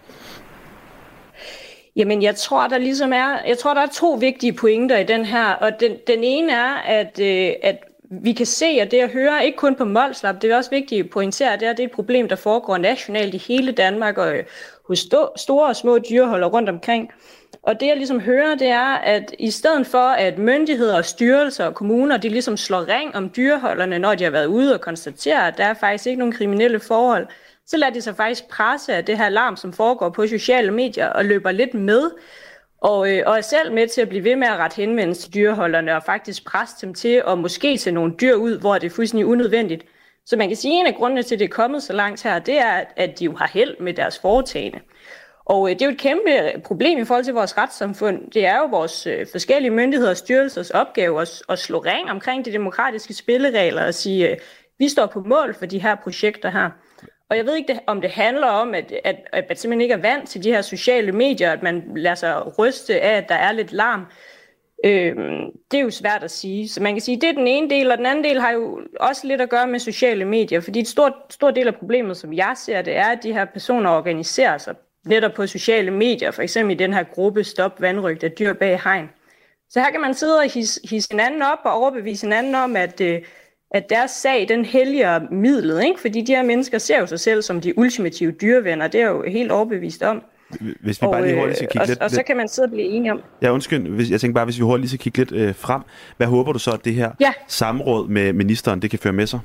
N: Jamen, jeg tror, der ligesom er, jeg tror, der er to vigtige pointer i den her, og den, den ene er, at, øh, at vi kan se, at det at høre, ikke kun på Mols Lab, det er også vigtigt at pointere, at det er, det er et problem, der foregår nationalt i hele Danmark, og øh, hos sto- store og små dyreholder rundt omkring. Og det, jeg ligesom hører, det er, at i stedet for, at myndigheder, styrelser og kommuner, de ligesom slår ring om dyreholderne, når de har været ude og konstatere, at der er faktisk ikke nogen kriminelle forhold, så lader de sig faktisk presse af det her larm, som foregår på sociale medier, og løber lidt med, og, øh, og er selv med til at blive ved med at rette henvendelse til dyreholderne, og faktisk presse dem til at måske tage nogle dyr ud, hvor det er fuldstændig unødvendigt. Så man kan sige, at en af grundene til, at det er kommet så langt her, det er, at de jo har held med deres foretagende. Og øh, det er jo et kæmpe problem i forhold til vores retssamfund. Det er jo vores øh, forskellige myndigheder og styrelsers opgave at, at slå ring omkring de demokratiske spilleregler og sige, øh, vi står på mål for de her projekter her. Og jeg ved ikke, om det handler om, at, at, at man simpelthen ikke er vant til de her sociale medier, at man lader sig ryste af, at der er lidt larm. Øhm, det er jo svært at sige. Så man kan sige, at det er den ene del, og den anden del har jo også lidt at gøre med sociale medier. Fordi et stort, stor del af problemet, som jeg ser det, er, at de her personer organiserer sig netop på sociale medier. For eksempel i den her gruppe Stop Vanrøgt af dyr bag hegn. Så her kan man sidde og hisse, hisse hinanden op og overbevise hinanden om, at... Øh, at deres sag, den helliger midlet, ikke? Fordi de her mennesker ser jo sig selv som de ultimative dyrevenner, det er jo helt overbevist om.
B: Hvis vi og, bare lige hurtigt skal kigge
N: og,
B: lidt...
N: Og så kan man sidde og blive enige om...
B: Ja, undskyld. Hvis, jeg tænker bare, hvis vi hurtigt lige skal kigge lidt øh, frem. Hvad håber du så, at det her
N: ja.
B: samråd med ministeren, det kan føre med sig?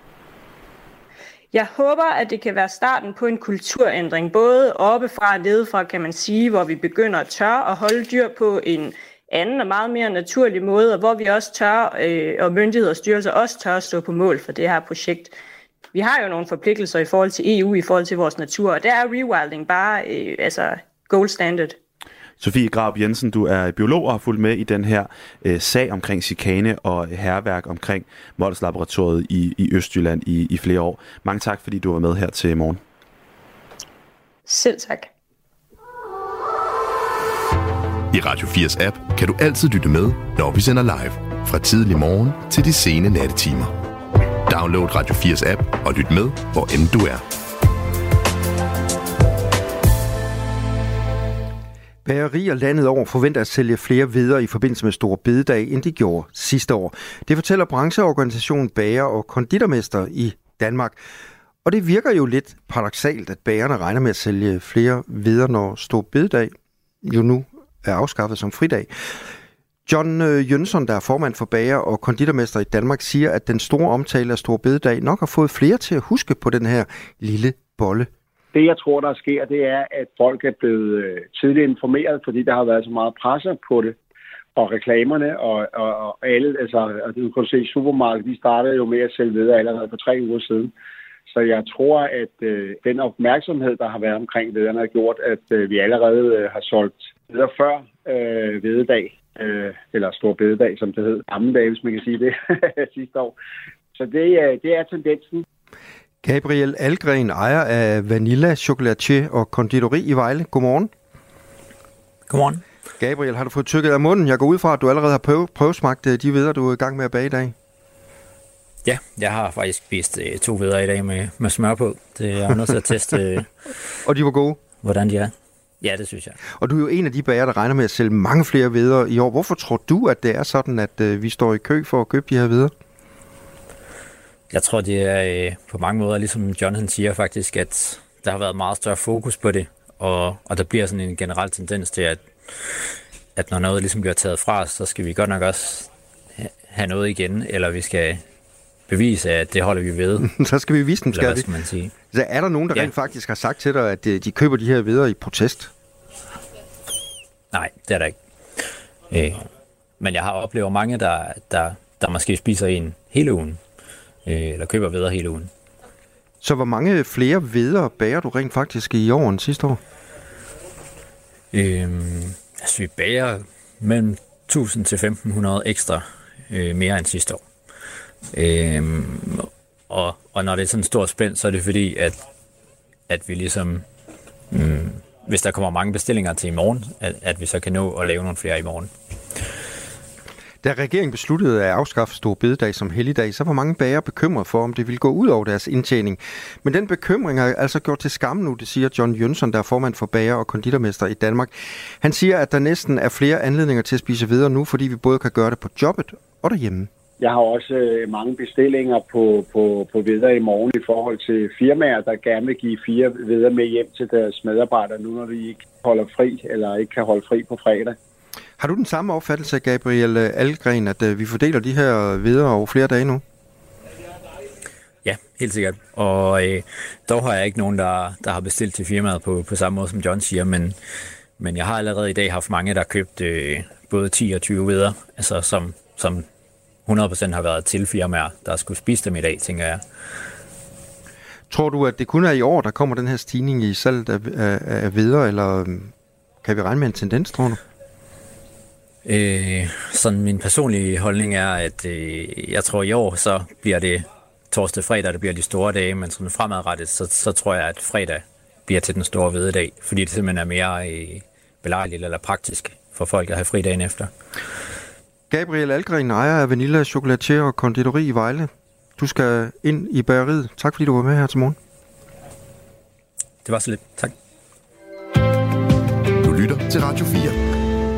N: Jeg håber, at det kan være starten på en kulturændring, både oppefra og nedefra, kan man sige, hvor vi begynder at tørre at holde dyr på en anden og meget mere naturlig måde, og hvor vi også tør, øh, og myndigheder og styrelser også tør at stå på mål for det her projekt. Vi har jo nogle forpligtelser i forhold til E U, i forhold til vores natur, og der er rewilding bare øh, altså gold standard.
B: Sofie Graup Jensen, du er biolog og har fulgt med i den her øh, sag omkring chikane og hærværk omkring Mols Laboratoriet i, i Østjylland i, i flere år. Mange tak, fordi du var med her til morgen.
N: Selv tak.
A: I Radio firs app kan du altid lytte med, når vi sender live. Fra tidlig morgen til de sene nattetimer. Download Radio firs app og lyt med, hvor end du er.
C: Bagerier landet over forventer at sælge flere hveder i forbindelse med Store Bededag, end de gjorde sidste år. Det fortæller brancheorganisationen Bager og Konditormester i Danmark. Og det virker jo lidt paradoksalt, at bagerne regner med at sælge flere hveder, når Store Bededag jo nu er afskaffet som fridag. John Jønsson, der er formand for Bager og Konditormester i Danmark, siger, at den store omtale af Store Bededag nok har fået flere til at huske på den her lille bolle.
O: Det, jeg tror, der sker, det er, at folk er blevet øh, tidligt informeret, fordi der har været så meget presser på det. Og reklamerne og, og, og alle, altså, og du kan se, supermarkedet, de startede jo med at sælge hveder allerede for tre uger siden. Så jeg tror, at øh, den opmærksomhed, der har været omkring hvederne, har gjort, at øh, vi allerede øh, har solgt hveder før øh, hvededag, øh, eller Stor Bededag, som det hed, gamle dage, hvis man kan sige det, sidste år. Så det, øh, det er tendensen.
C: Gabriel Algren, ejer af Vanilla Chocolatier og Konditori i Vejle. Godmorgen.
P: Godmorgen.
C: Gabriel, har du fået tykket af munden? Jeg går ud fra, at du allerede har prøv- prøvesmagt de hveder, du er i gang med at bage i dag.
P: Ja, jeg har faktisk spist øh, to hveder i dag med, med smør på. Det er jeg nødt til at teste. Øh,
C: og de var gode?
P: Hvordan de er. Ja, det synes jeg.
C: Og du er jo en af de bager, der regner med at sælge mange flere hveder i år. Hvorfor tror du, at det er sådan, at øh, vi står i kø for at købe de her hveder?
P: Jeg tror, det er øh, på mange måder, ligesom John han siger faktisk, at der har været meget større fokus på det, og, og der bliver sådan en generel tendens til, at, at når noget ligesom bliver taget fra os, så skal vi godt nok også have noget igen, eller vi skal bevise, at det holder vi ved.
C: Så skal vi vise dem, skal
P: eller,
C: vi.
P: Skal man sige.
C: Så er der nogen, der ja. rent faktisk har sagt til dig, at de køber de her hveder i protest?
P: Nej, det er der ikke. Øh, men jeg har oplevet mange, der, der, der måske spiser en hele ugen, eller køber hveder hele ugen.
C: Så hvor mange flere hveder bager du rent faktisk i år end sidste år?
P: Øhm, altså vi bager mellem tusind til femten hundrede ekstra øh, mere end sidste år. Øhm, og, og når det er sådan en stor spænd, så er det fordi, at, at vi ligesom, mm, hvis der kommer mange bestillinger til i morgen, at, at vi så kan nå at lave nogle flere i morgen.
C: Da regeringen besluttede at afskaffe Store Bededag som helligdag, så var mange bager bekymret for, om det ville gå ud over deres indtjening. Men den bekymring har altså gjort til skamme nu, det siger John Jønsson, der er formand for Bager og Konditormester i Danmark. Han siger, at der næsten er flere anledninger til at spise hveder nu, fordi vi både kan gøre det på jobbet og derhjemme.
O: Jeg har også mange bestillinger på, på, på hveder i morgen i forhold til firmaer, der gerne vil give fire hveder med hjem til deres medarbejdere, nu når de ikke holder fri eller ikke kan holde fri på fredag.
C: Har du den samme opfattelse, Gabriel Algren, at uh, vi fordeler de her hveder over flere dage nu?
P: Ja, helt sikkert. Og øh, dog har jeg ikke nogen, der, der har bestilt til firmaet på, på samme måde, som John siger, men, men jeg har allerede i dag haft mange, der har købt øh, både ti og tyve hveder, altså som, som hundrede procent har været til firmaer, der skulle spise dem i dag, tænker jeg.
C: Tror du, at det kun er i år, der kommer den her stigning i salget af, af, af hveder, eller kan vi regne med en tendens, tror du?
P: Øh, sådan min personlige holdning er, at øh, jeg tror i år, så bliver det torsdag fredag, der bliver de store dage, men sådan fremadrettet, så, så tror jeg, at fredag bliver til den store hvededag, fordi det simpelthen er mere øh, belejligt eller praktisk for folk at have fri dagen efter.
C: Gabriel Algren, ejer af Vanilla Chocolatier og Konditori i Vejle. Du skal ind i bageriet. Tak fordi du var med her til morgen.
P: Det var så lidt. Tak.
A: Du lytter til Radio fire.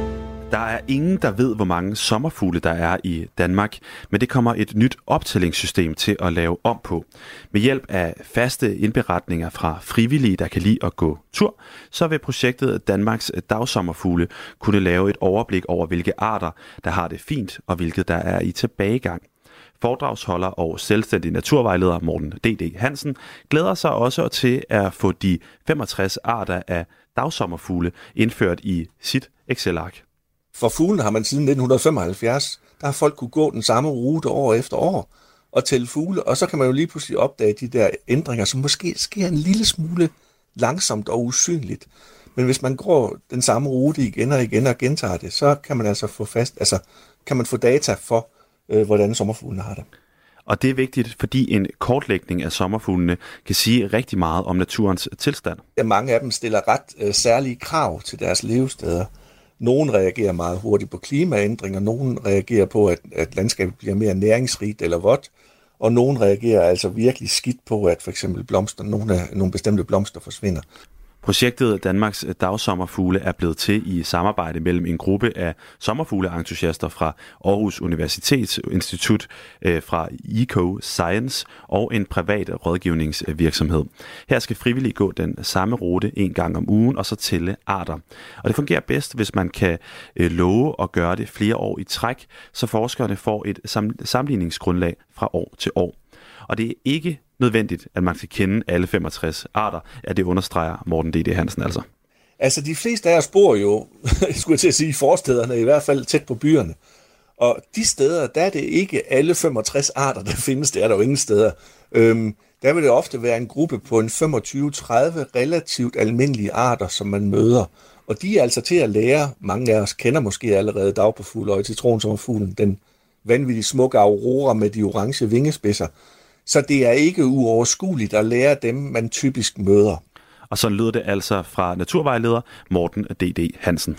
B: Der er ingen, der ved, hvor mange sommerfugle der er i Danmark, men det kommer et nyt optællingssystem til at lave om på. Med hjælp af faste indberetninger fra frivillige, der kan lide at gå tur, så vil projektet Danmarks dagsommerfugle kunne lave et overblik over, hvilke arter, der har det fint, og hvilket der er i tilbagegang. Foredragsholder og selvstændig naturvejleder Morten D D Hansen glæder sig også til at få de femogtres arter af dagsommerfugle indført i sit Excel-ark.
Q: For fuglene har man siden nitten femoghalvfjerds, der har folk kunne gå den samme rute år efter år og tælle fugle, og så kan man jo lige pludselig opdage de der ændringer, som måske sker en lille smule langsomt og usynligt. Men hvis man går den samme rute igen og igen og gentager det, så kan man altså få fast, altså kan man få data for, øh, hvordan sommerfuglene har det.
B: Og det er vigtigt, fordi en kortlægning af sommerfuglene kan sige rigtig meget om naturens tilstand.
Q: Ja, mange af dem stiller ret øh, særlige krav til deres levesteder. Nogle reagerer meget hurtigt på klimaændringer, nogle reagerer på, at, at landskabet bliver mere næringsrigt eller vådt, og nogle reagerer altså virkelig skidt på, at for eksempel blomster, nogle, af, nogle bestemte blomster forsvinder.
B: Projektet Danmarks dagsommerfugle er blevet til i samarbejde mellem en gruppe af sommerfugleentusiaster fra Aarhus Universitetsinstitut, fra Eco-Science og en privat rådgivningsvirksomhed. Her skal frivillige gå den samme rute en gang om ugen og så tælle arter. Og det fungerer bedst, hvis man kan love at gøre det flere år i træk, så forskerne får et sammenligningsgrundlag fra år til år. Og det er ikke nødvendigt, at man skal kende alle femogtres arter, at det understreger Morten D D Hansen altså.
Q: Altså de fleste af os bor jo, skulle jeg til at sige, i forstederne, i hvert fald tæt på byerne. Og de steder, der er det ikke alle femogtres arter, der findes, det er der jo ingen steder. Øhm, der vil det ofte være en gruppe på en femogtyve til tredive relativt almindelige arter, som man møder. Og de er altså til at lære, mange af os kender måske allerede dagpåfugle og citronsommerfuglen, den vanvittigt smukke aurora med de orange vingespidser. Så det er ikke uoverskueligt at lære dem, man typisk møder.
B: Og så lyder det altså fra naturvejleder Morten D D Hansen.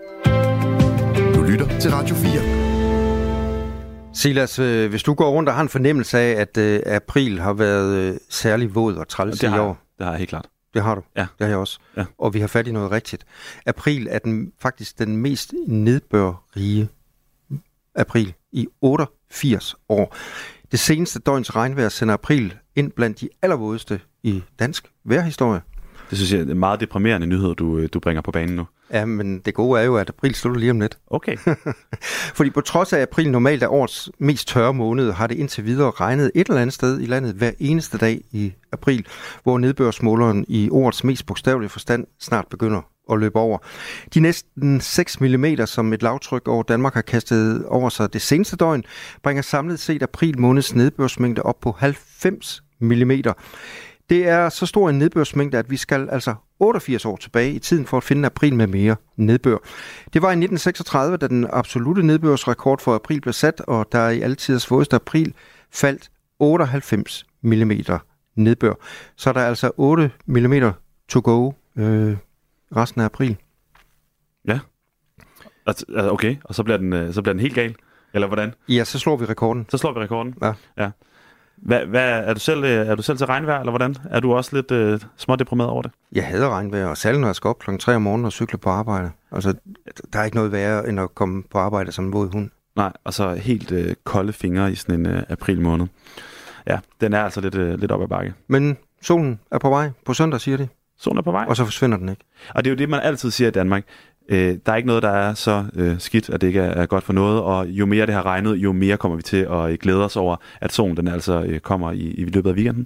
A: Du lytter til Radio fire.
C: Silas, hvis du går rundt og har en fornemmelse af, at øh, april har været øh, særlig våd og træls i år.
B: Det har jeg helt klart.
C: Det har du?
B: Ja.
C: Det har jeg også.
B: Ja.
C: Og vi har fat i noget rigtigt. April er den, faktisk den mest nedbørrige april i otteogfirs år. Det seneste døgns regnvejr sender april ind blandt de allervådeste i dansk vejrhistorie.
B: Det synes jeg er en meget deprimerende nyhed, du, du bringer på banen nu.
C: Ja, men det gode er jo, at april slutter lige om lidt.
B: Okay.
C: Fordi på trods af, at april normalt er årets mest tørre måned, har det indtil videre regnet et eller andet sted i landet hver eneste dag i april, hvor nedbørsmåleren i ordets mest bogstavelige forstand snart begynder at løbe over. De næsten seks millimeter, som et lavtryk over Danmark har kastet over sig det seneste døgn, bringer samlet set april måneds nedbørsmængde op på halvfems millimeter. Det er så stor en nedbørsmængde, at vi skal altså otteogfirs år tilbage i tiden for at finde april med mere nedbør. Det var i nitten seksogtredive, da den absolute nedbørsrekord for april blev sat, og der i altiders vådeste april faldt otteoghalvfems millimeter nedbør. Så er der altså otte millimeter to go øh, resten af april.
B: Ja. Okay, og så bliver den, så bliver den helt gal? Eller hvordan?
C: Ja, så slår vi rekorden.
B: Så slår vi rekorden?
C: Ja.
B: Ja. Hvad, hvad, er, du selv, er du selv til regnvejr, eller hvordan? Er du også lidt øh, smådeprimeret over det?
C: Jeg hader regnvejr, og særligt når jeg skal op klokken tre om morgenen og cykle på arbejde. Altså, der er ikke noget værre, end at komme på arbejde som en våd hund.
B: Nej, og så helt øh, kolde fingre i sådan en øh, april måned. Ja, den er altså lidt, øh, lidt op ad bakke.
C: Men solen er på vej. På søndag, siger de.
B: Solen er på vej.
C: Og så forsvinder den ikke.
B: Og det er jo det, man altid siger i Danmark. Øh, der er ikke noget, der er så øh, skidt, at det ikke er, er godt for noget, og jo mere det har regnet, jo mere kommer vi til at øh, glæde os over, at solen den altså øh, kommer i, i løbet af weekenden.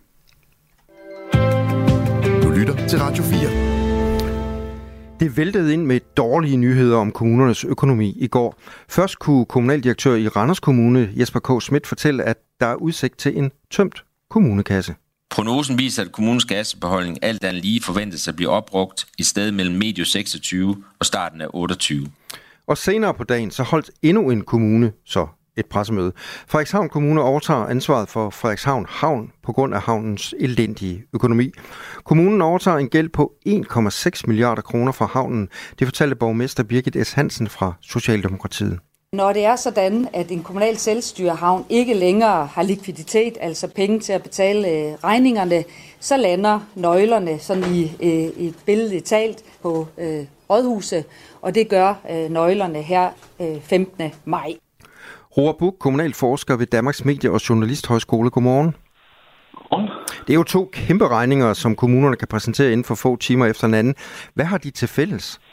A: Du lytter til Radio fire.
C: Det væltede ind med dårlige nyheder om kommunernes økonomi i går. Først kunne kommunaldirektør i Randers Kommune, Jesper K. Schmidt, fortælle, at der er udsigt til en tømt kommunekasse.
R: Prognosen viser, at kommunens kassebeholdning alt andet lige forventes at blive opbrugt i stedet mellem medio seksogtyve og starten af otteogtyve.
C: Og senere på dagen så holdt endnu en kommune så et pressemøde. Frederikshavn Kommune overtager ansvaret for Frederikshavn Havn på grund af havnens elendige økonomi. Kommunen overtager en gæld på en komma seks milliarder kroner fra havnen. Det fortalte borgmester Birgit S. Hansen fra Socialdemokratiet.
S: Når det er sådan, at en kommunal selvstyrehavn ikke længere har likviditet, altså penge til at betale øh, regningerne, så lander nøglerne sådan i, øh, i et billede talt på øh, rådhuset, og det gør øh, nøglerne her øh, femtende maj.
C: Roar Buch, kommunalforsker ved Danmarks Medie- og Journalisthøjskole. Godmorgen. Det er jo to kæmpe regninger, som kommunerne kan præsentere inden for få timer efter hinanden. Hvad har de til fælles?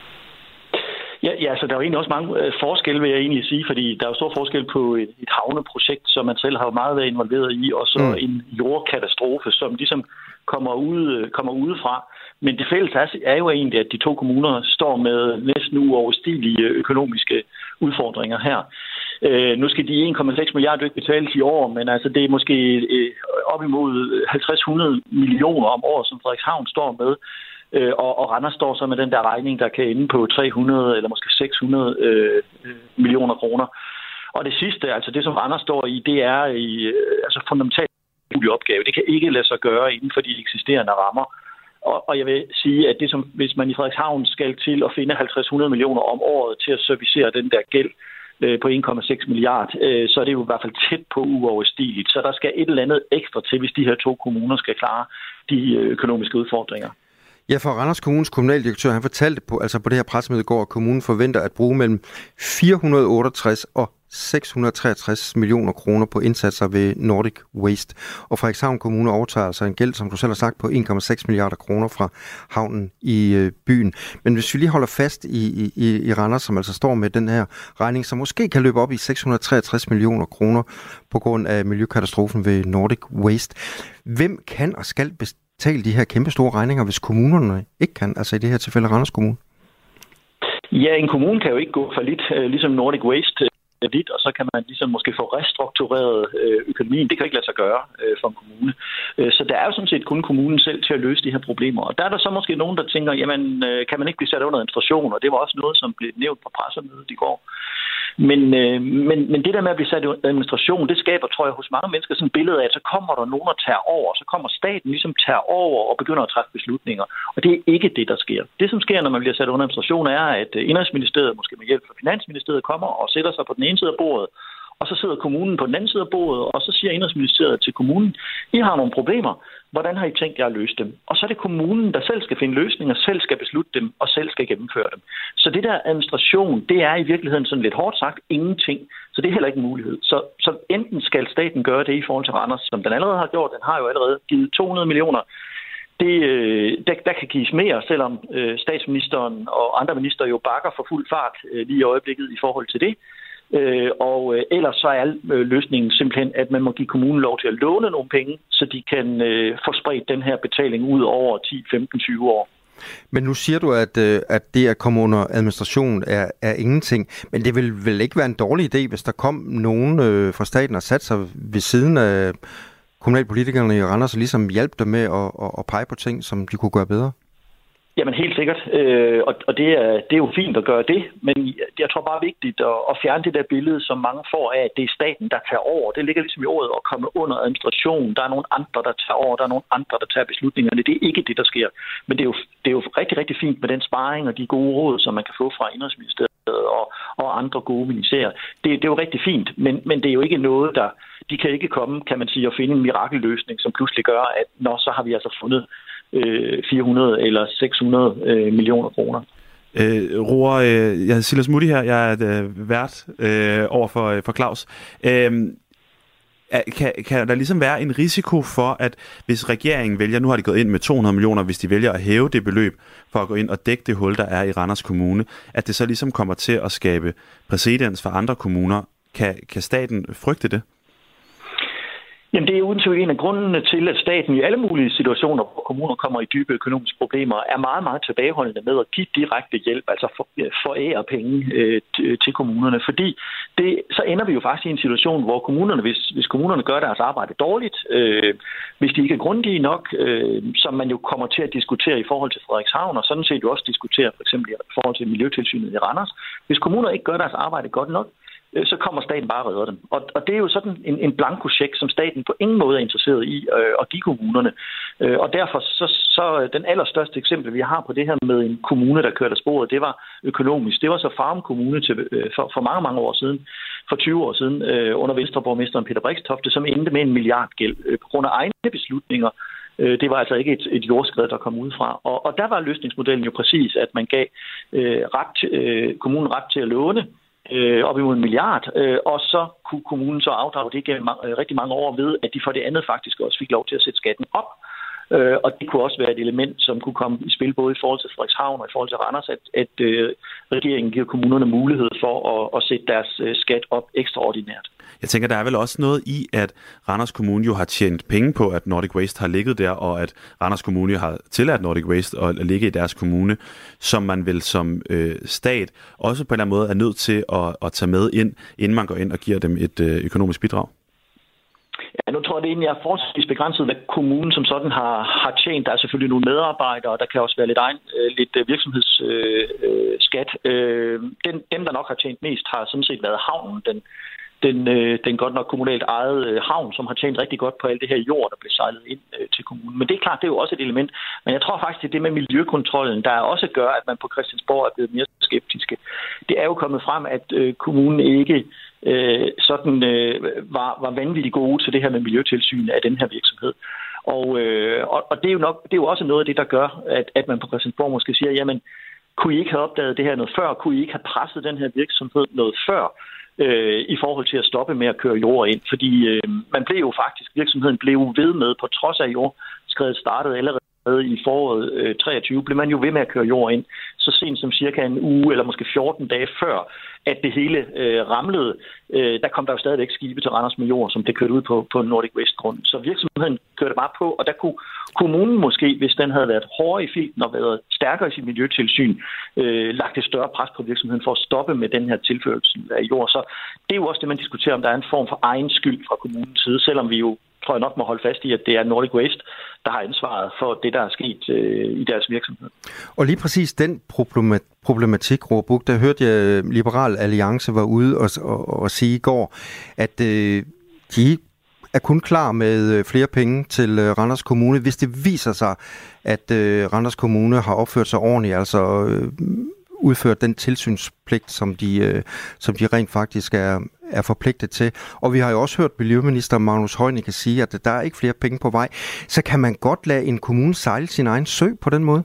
T: Ja, ja, altså der er jo egentlig også mange øh, forskelle, vil jeg egentlig sige, fordi der er jo stor forskel på et, et havneprojekt, som man selv har meget været involveret i, og så mm. en jordkatastrofe, som ligesom kommer, ud, kommer udefra. Men det fælles er, er jo egentlig, at de to kommuner står med næsten uoverstigelige økonomiske udfordringer her. Øh, nu skal de en komma seks milliarder ikke betales i år, men altså det er måske øh, op imod halvtreds hundrede millioner om året, som Frederikshavn står med. Øh, og, og Randers står så med den der regning, der kan ende på tre hundrede eller måske seks hundrede øh, millioner kroner. Og det sidste, altså det som Randers står i, det er i, øh, altså fundamentalt mulig opgave. Det kan ikke lade sig gøre inden for de eksisterende rammer. Og, og jeg vil sige, at det som, hvis man i Frederikshavn skal til at finde halvtreds hundrede millioner om året til at servicere den der gæld øh, på en komma seks milliarder, øh, så er det jo i hvert fald tæt på uoverstigeligt. Så der skal et eller andet ekstra til, hvis de her to kommuner skal klare de økonomiske udfordringer.
C: Ja, for Randers Kommunes kommunaldirektør, han fortalte på, altså på det her pressemøde i går, at kommunen forventer at bruge mellem fire hundrede og otteogtres og seks hundrede og treogtres millioner kroner på indsatser ved Nordic Waste. Og Frederikshavn Kommune overtager altså en gæld, som du selv har sagt, på en komma seks milliarder kroner fra havnen i øh, byen. Men hvis vi lige holder fast i, i, i Randers, som altså står med den her regning, som måske kan løbe op i seks hundrede og treogtres millioner kroner på grund af miljøkatastrofen ved Nordic Waste. Hvem kan og skal betale de her kæmpe store regninger, hvis kommunerne ikke kan, altså i det her tilfælde Randers Kommune?
T: Ja, en kommune kan jo ikke gå for lidt, ligesom Nordic Waste lidt, og så kan man ligesom måske få restruktureret økonomien. Det kan ikke lade sig gøre for en kommune. Så der er jo sådan set kun kommunen selv til at løse de her problemer. Og der er der så måske nogen, der tænker, jamen kan man ikke blive sat under administration? Og det var også noget, som blev nævnt på pressemødet i går. Men, men, men det der med at blive sat i administration, det skaber, tror jeg, hos mange mennesker sådan et billede af, at så kommer der nogen og tager over, så kommer staten ligesom tager over og begynder at træffe beslutninger. Og det er ikke det, der sker. Det, som sker, når man bliver sat under administration, er, at Indenrigsministeriet, måske med hjælp fra Finansministeriet, kommer og sætter sig på den ene side af bordet, og så sidder kommunen på den anden side af bordet, og så siger Indenrigsministeriet til kommunen, I har nogle problemer. Hvordan har I tænkt jer at løse dem? Og så er det kommunen, der selv skal finde løsninger, selv skal beslutte dem, og selv skal gennemføre dem. Så det der administration, det er i virkeligheden sådan lidt hårdt sagt ingenting. Så det er heller ikke en mulighed. Så, så enten skal staten gøre det i forhold til Randers, som den allerede har gjort. Den har jo allerede givet to hundrede millioner. Det, der, der kan gives mere, selvom øh, statsministeren og andre minister jo bakker for fuld fart øh, lige i øjeblikket i forhold til det. Øh, og øh, ellers så er øh, løsningen simpelthen, at man må give kommunen lov til at låne nogle penge, så de kan øh, få spredt den her betaling ud over ti, femten, tyve år.
C: Men nu siger du, at, øh, at det at komme under administration er, er ingenting. Men det vil vel ikke være en dårlig idé, hvis der kom nogen øh, fra staten og satte sig ved siden af kommunalpolitikerne i Randers og ligesom hjalp dem med at, at, at pege på ting, som de kunne gøre bedre?
T: Jamen helt sikkert, øh, og, og det, er, det er jo fint at gøre det, men jeg tror bare vigtigt at, at fjerne det der billede, som mange får af, at det er staten, der tager over. Det ligger ligesom i ordet at komme under administration. Der er nogle andre, der tager over, der er nogle andre, der tager beslutningerne. Det er ikke det, der sker. Men det er jo, det er jo rigtig, rigtig fint med den sparring og de gode råd, som man kan få fra Indenrigsministeriet og, og andre gode ministerier. Det, det er jo rigtig fint, men, men det er jo ikke noget, der... De kan ikke komme, kan man sige, og finde en mirakelløsning, som pludselig gør, at nå, så har vi altså fundet fire hundrede eller seks hundrede øh, millioner kroner.
B: Øh, Roar, øh, jeg hedder Silas Mutti her, jeg er øh, vært øh, over for, øh, for Claus. Øh, kan, kan der ligesom være en risiko for, at hvis regeringen vælger, nu har de gået ind med to hundrede millioner, hvis de vælger at hæve det beløb for at gå ind og dække det hul, der er i Randers Kommune, at det så ligesom kommer til at skabe præcedens for andre kommuner? Kan, kan staten frygte det?
T: Jamen det er uden tvivl en af grundene til, at staten i alle mulige situationer, hvor kommuner kommer i dybe økonomiske problemer, er meget, meget tilbageholdende med at give direkte hjælp, altså for, forære penge øh, til kommunerne. Fordi det, så ender vi jo faktisk i en situation, hvor kommunerne, hvis, hvis kommunerne gør deres arbejde dårligt, øh, hvis de ikke er grundige nok, øh, som man jo kommer til at diskutere i forhold til Frederikshavn, og sådan set jo også diskutere for eksempel i forhold til Miljøtilsynet i Randers. Hvis kommuner ikke gør deres arbejde godt nok, så kommer staten bare og redder dem. Og, og det er jo sådan en, en blankocheck, som staten på ingen måde er interesseret i øh, at give kommunerne. Øh, og derfor så, så den allerstørste eksempel, vi har på det her med en kommune, der kørte af sporet, det var økonomisk. Det var så Farum Kommune til, øh, for, for mange, mange år siden, for tyve år siden, øh, under Venstreborgmesteren Peter Brixtofte, som endte med en milliardgæld øh, på grund af egne beslutninger. Det var altså ikke et, et jordskred, der kom udefra. Og, og der var løsningsmodellen jo præcis, at man gav øh, ret, øh, kommunen ret til at låne øh, op imod en milliard, øh, og så kunne kommunen så afdrage det gennem øh, rigtig mange år ved, at de for det andet faktisk også fik lov til at sætte skatten op. Øh, og det kunne også være et element, som kunne komme i spil både i forhold til Frederikshavn og i forhold til Randers, at, at øh, regeringen giver kommunerne mulighed for at, at sætte deres øh, skat op ekstraordinært.
B: Jeg tænker, der er vel også noget i, at Randers Kommune jo har tjent penge på, at Nordic Waste har ligget der, og at Randers Kommune har tilladt Nordic Waste at ligge i deres kommune, som man vel som øh, stat også på en eller anden måde er nødt til at, at tage med ind, inden man går ind og giver dem et øh, økonomisk bidrag.
T: Ja, nu tror jeg, det egentlig er forholdsvis begrænset, hvad kommunen som sådan har, har tjent. Der er selvfølgelig nogle medarbejdere, og der kan også være lidt, egen, lidt virksomhedsskat. Øh, den, dem, der nok har tjent mest, har sådan set været havnen, den Den, øh, den godt nok kommunalt ejede øh, havn, som har tjent rigtig godt på alt det her jord, der blev sejlet ind øh, til kommunen. Men det er klart, det er jo også et element. Men jeg tror faktisk, det er det med miljøkontrollen, der også gør, at man på Christiansborg er blevet mere skeptiske. Det er jo kommet frem, at øh, kommunen ikke øh, sådan øh, var, var vanvittigt gode til det her med miljøtilsyn af den her virksomhed. Og, øh, og, og det er jo nok, det er jo også noget af det, der gør, at, at man på Christiansborg måske siger, jamen, kunne I ikke have opdaget det her noget før? Kunne I ikke have presset den her virksomhed noget før? I forhold til at stoppe med at køre jord ind, fordi øh, man blev jo faktisk, virksomheden blev ved med, på trods af jordskredet startede allerede i foråret øh, treogtyve, blev man jo ved med at køre jord ind, så sent som cirka en uge eller måske fjorten dage før, at det hele øh, ramlede. Øh, der kom der jo stadigvæk skibe til Randers med jord, som det kørte ud på, på Nordic Waste-grund. Så virksomheden kørte bare på, og der kunne kommunen måske, hvis den havde været hårdere i filten og været stærkere i sit miljøtilsyn, øh, lagt et større pres på virksomheden for at stoppe med den her tilførsel af jord. Så det er jo også det, man diskuterer, om der er en form for egen skyld fra kommunens side, selvom vi jo, tror jeg nok, må holde fast i, at det er Nordic Waste, der har ansvaret for det, der er sket øh, i deres virksomhed.
C: Og lige præcis den problematik, Roar, der hørte jeg Liberal Alliance var ude og, og, og sige i går, at øh, de er kun klar med flere penge til øh, Randers Kommune, hvis det viser sig, at øh, Randers Kommune har opført sig ordentligt, altså øh, udført den tilsynspligt, som de, øh, som de rent faktisk er, er forpligtet til. Og vi har jo også hørt miljøminister Magnus Heunicke sige, at der er ikke flere penge på vej. Så kan man godt lade en kommune sejle sin egen sø på den måde?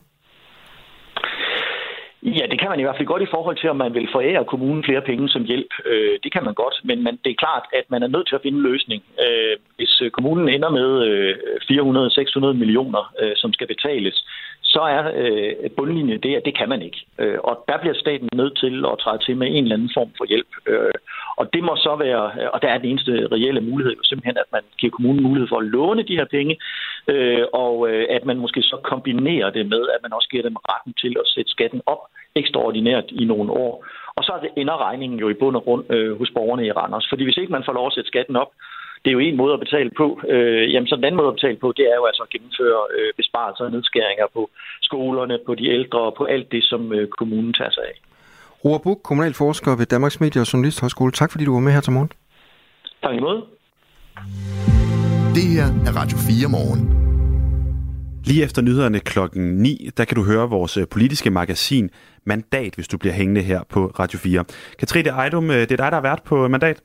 T: Ja, det kan man i hvert fald godt i forhold til, om man vil forære kommunen flere penge som hjælp. Øh, det kan man godt, men man, det er klart, at man er nødt til at finde en løsning. Øh, hvis kommunen ender med øh, fire hundrede til seks hundrede millioner, øh, som skal betales, så er øh, bundlinjen det, at det kan man ikke. Øh, og der bliver staten nødt til at træde til med en eller anden form for hjælp. Øh, og det må så være, og der er den eneste reelle mulighed, simpelthen, at man giver kommunen mulighed for at låne de her penge, øh, og øh, at man måske så kombinerer det med, at man også giver dem retten til at sætte skatten op ekstraordinært i nogle år. Og så ender regningen jo i bund og grund øh, hos borgerne i Randers. Fordi hvis ikke man får lov at sætte skatten op, det er jo en måde at betale på. Øh, jamen, så den anden måde at betale på, det er jo altså at gennemføre øh, besparelser og nedskæringer på skolerne, på de ældre og på alt det, som øh, kommunen tager sig af.
C: Roar Buch, kommunalforsker ved Danmarks Medie- og Journalisthøjskole. Tak fordi du var med her til morgen.
T: Tak i måde.
A: Det her er Radio fire morgen.
B: Lige efter nyhederne klokken ni, der kan du høre vores politiske magasin Mandat, hvis du bliver hængende her på Radio fire. Katrine Ejdom, det er dig, der er vært på Mandat.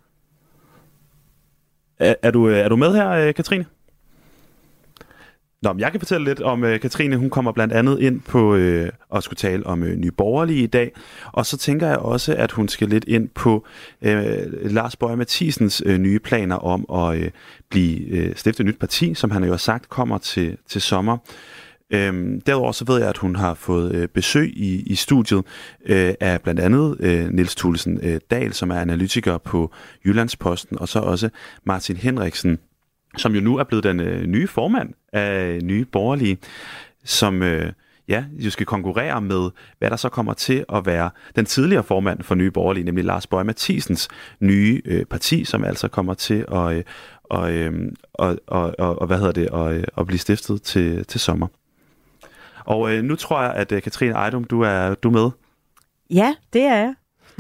B: Er, er, du, er du med her, Katrine? Nå, men jeg kan fortælle lidt om uh, Katrine. Hun kommer blandt andet ind på uh, at skulle tale om uh, Nye Borgerlige i dag. Og så tænker jeg også, at hun skal lidt ind på uh, Lars Boje Mathiesens uh, nye planer om at uh, blive uh, stiftet et nyt parti, som han jo har sagt kommer til, til sommer. Øhm, derudover så ved jeg, at hun har fået øh, besøg i, i studiet øh, af blandt andet øh, Niels Thulesen øh, Dahl, som er analytiker på Jyllandsposten, og så også Martin Henriksen, som jo nu er blevet den øh, nye formand af Nye Borgerlige, som øh, ja, jo skal konkurrere med, hvad der så kommer til at være den tidligere formand for Nye Borgerlige, nemlig Lars Boje Mathiesens nye øh, parti, som altså kommer til at, øh, og, øh, og, og, og, og, hvad hedder det, og, øh, at blive stiftet til, til sommer. Og øh, nu tror jeg, at øh, Katrine Ejdom, du er, du er med.
U: Ja, det er jeg.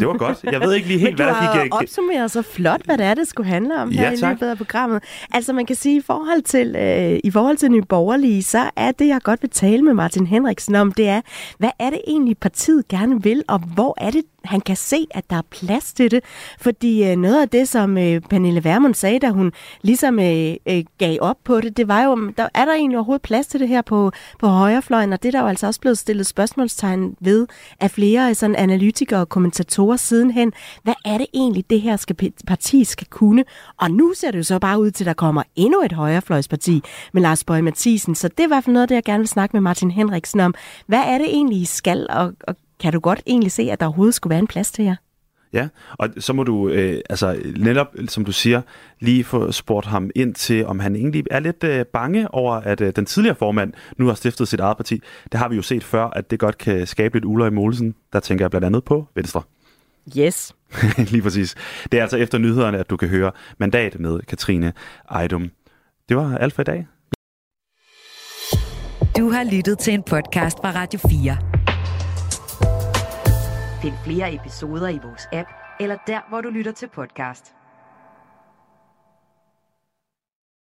B: Det var godt. Jeg ved ikke lige helt, hvad der gik.
U: Men du har opsummeret så flot, hvad det er, det skulle handle om
B: ja,
U: her i løbet af programmet. Altså man kan sige, i forhold til, øh, i forhold til Nye Borgerlige, så er det, jeg godt vil tale med Martin Henriksen om, det er, hvad er det egentlig, partiet gerne vil, og hvor er det, han kan se, at der er plads til det. Fordi øh, noget af det, som øh, Pernille Vermund sagde, da hun ligesom øh, øh, gav op på det, det var jo, der, er der egentlig overhovedet plads til det her på, på højrefløjen? Og det er der jo altså også blevet stillet spørgsmålstegn ved af flere sådan, analytikere og kommentatorer sidenhen. Hvad er det egentlig, det her skal, parti skal kunne? Og nu ser det jo så bare ud til, at der kommer endnu et højrefløjsparti med Lars Boje Mathiesen. Så det er i hvert fald noget, det jeg gerne vil snakke med Martin Henriksen om. Hvad er det egentlig, I skal, og, og kan du godt egentlig se, at der overhovedet skulle være en plads til jer?
B: Ja, og så må du, øh, altså netop som du siger, lige få spurgt ham ind til, om han egentlig er lidt øh, bange over, at øh, den tidligere formand nu har stiftet sit eget parti. Det har vi jo set før, at det godt kan skabe lidt uler i målelsen. Der tænker jeg blandt andet på Venstre.
U: Yes.
B: Lige præcis. Det er altså efter nyhederne, at du kan høre Mandat med Katrine Ejdum. Det var alt for i dag.
G: Du har lyttet til en podcast fra Radio fire. Find flere episoder i vores app, eller der, hvor du lytter til podcast.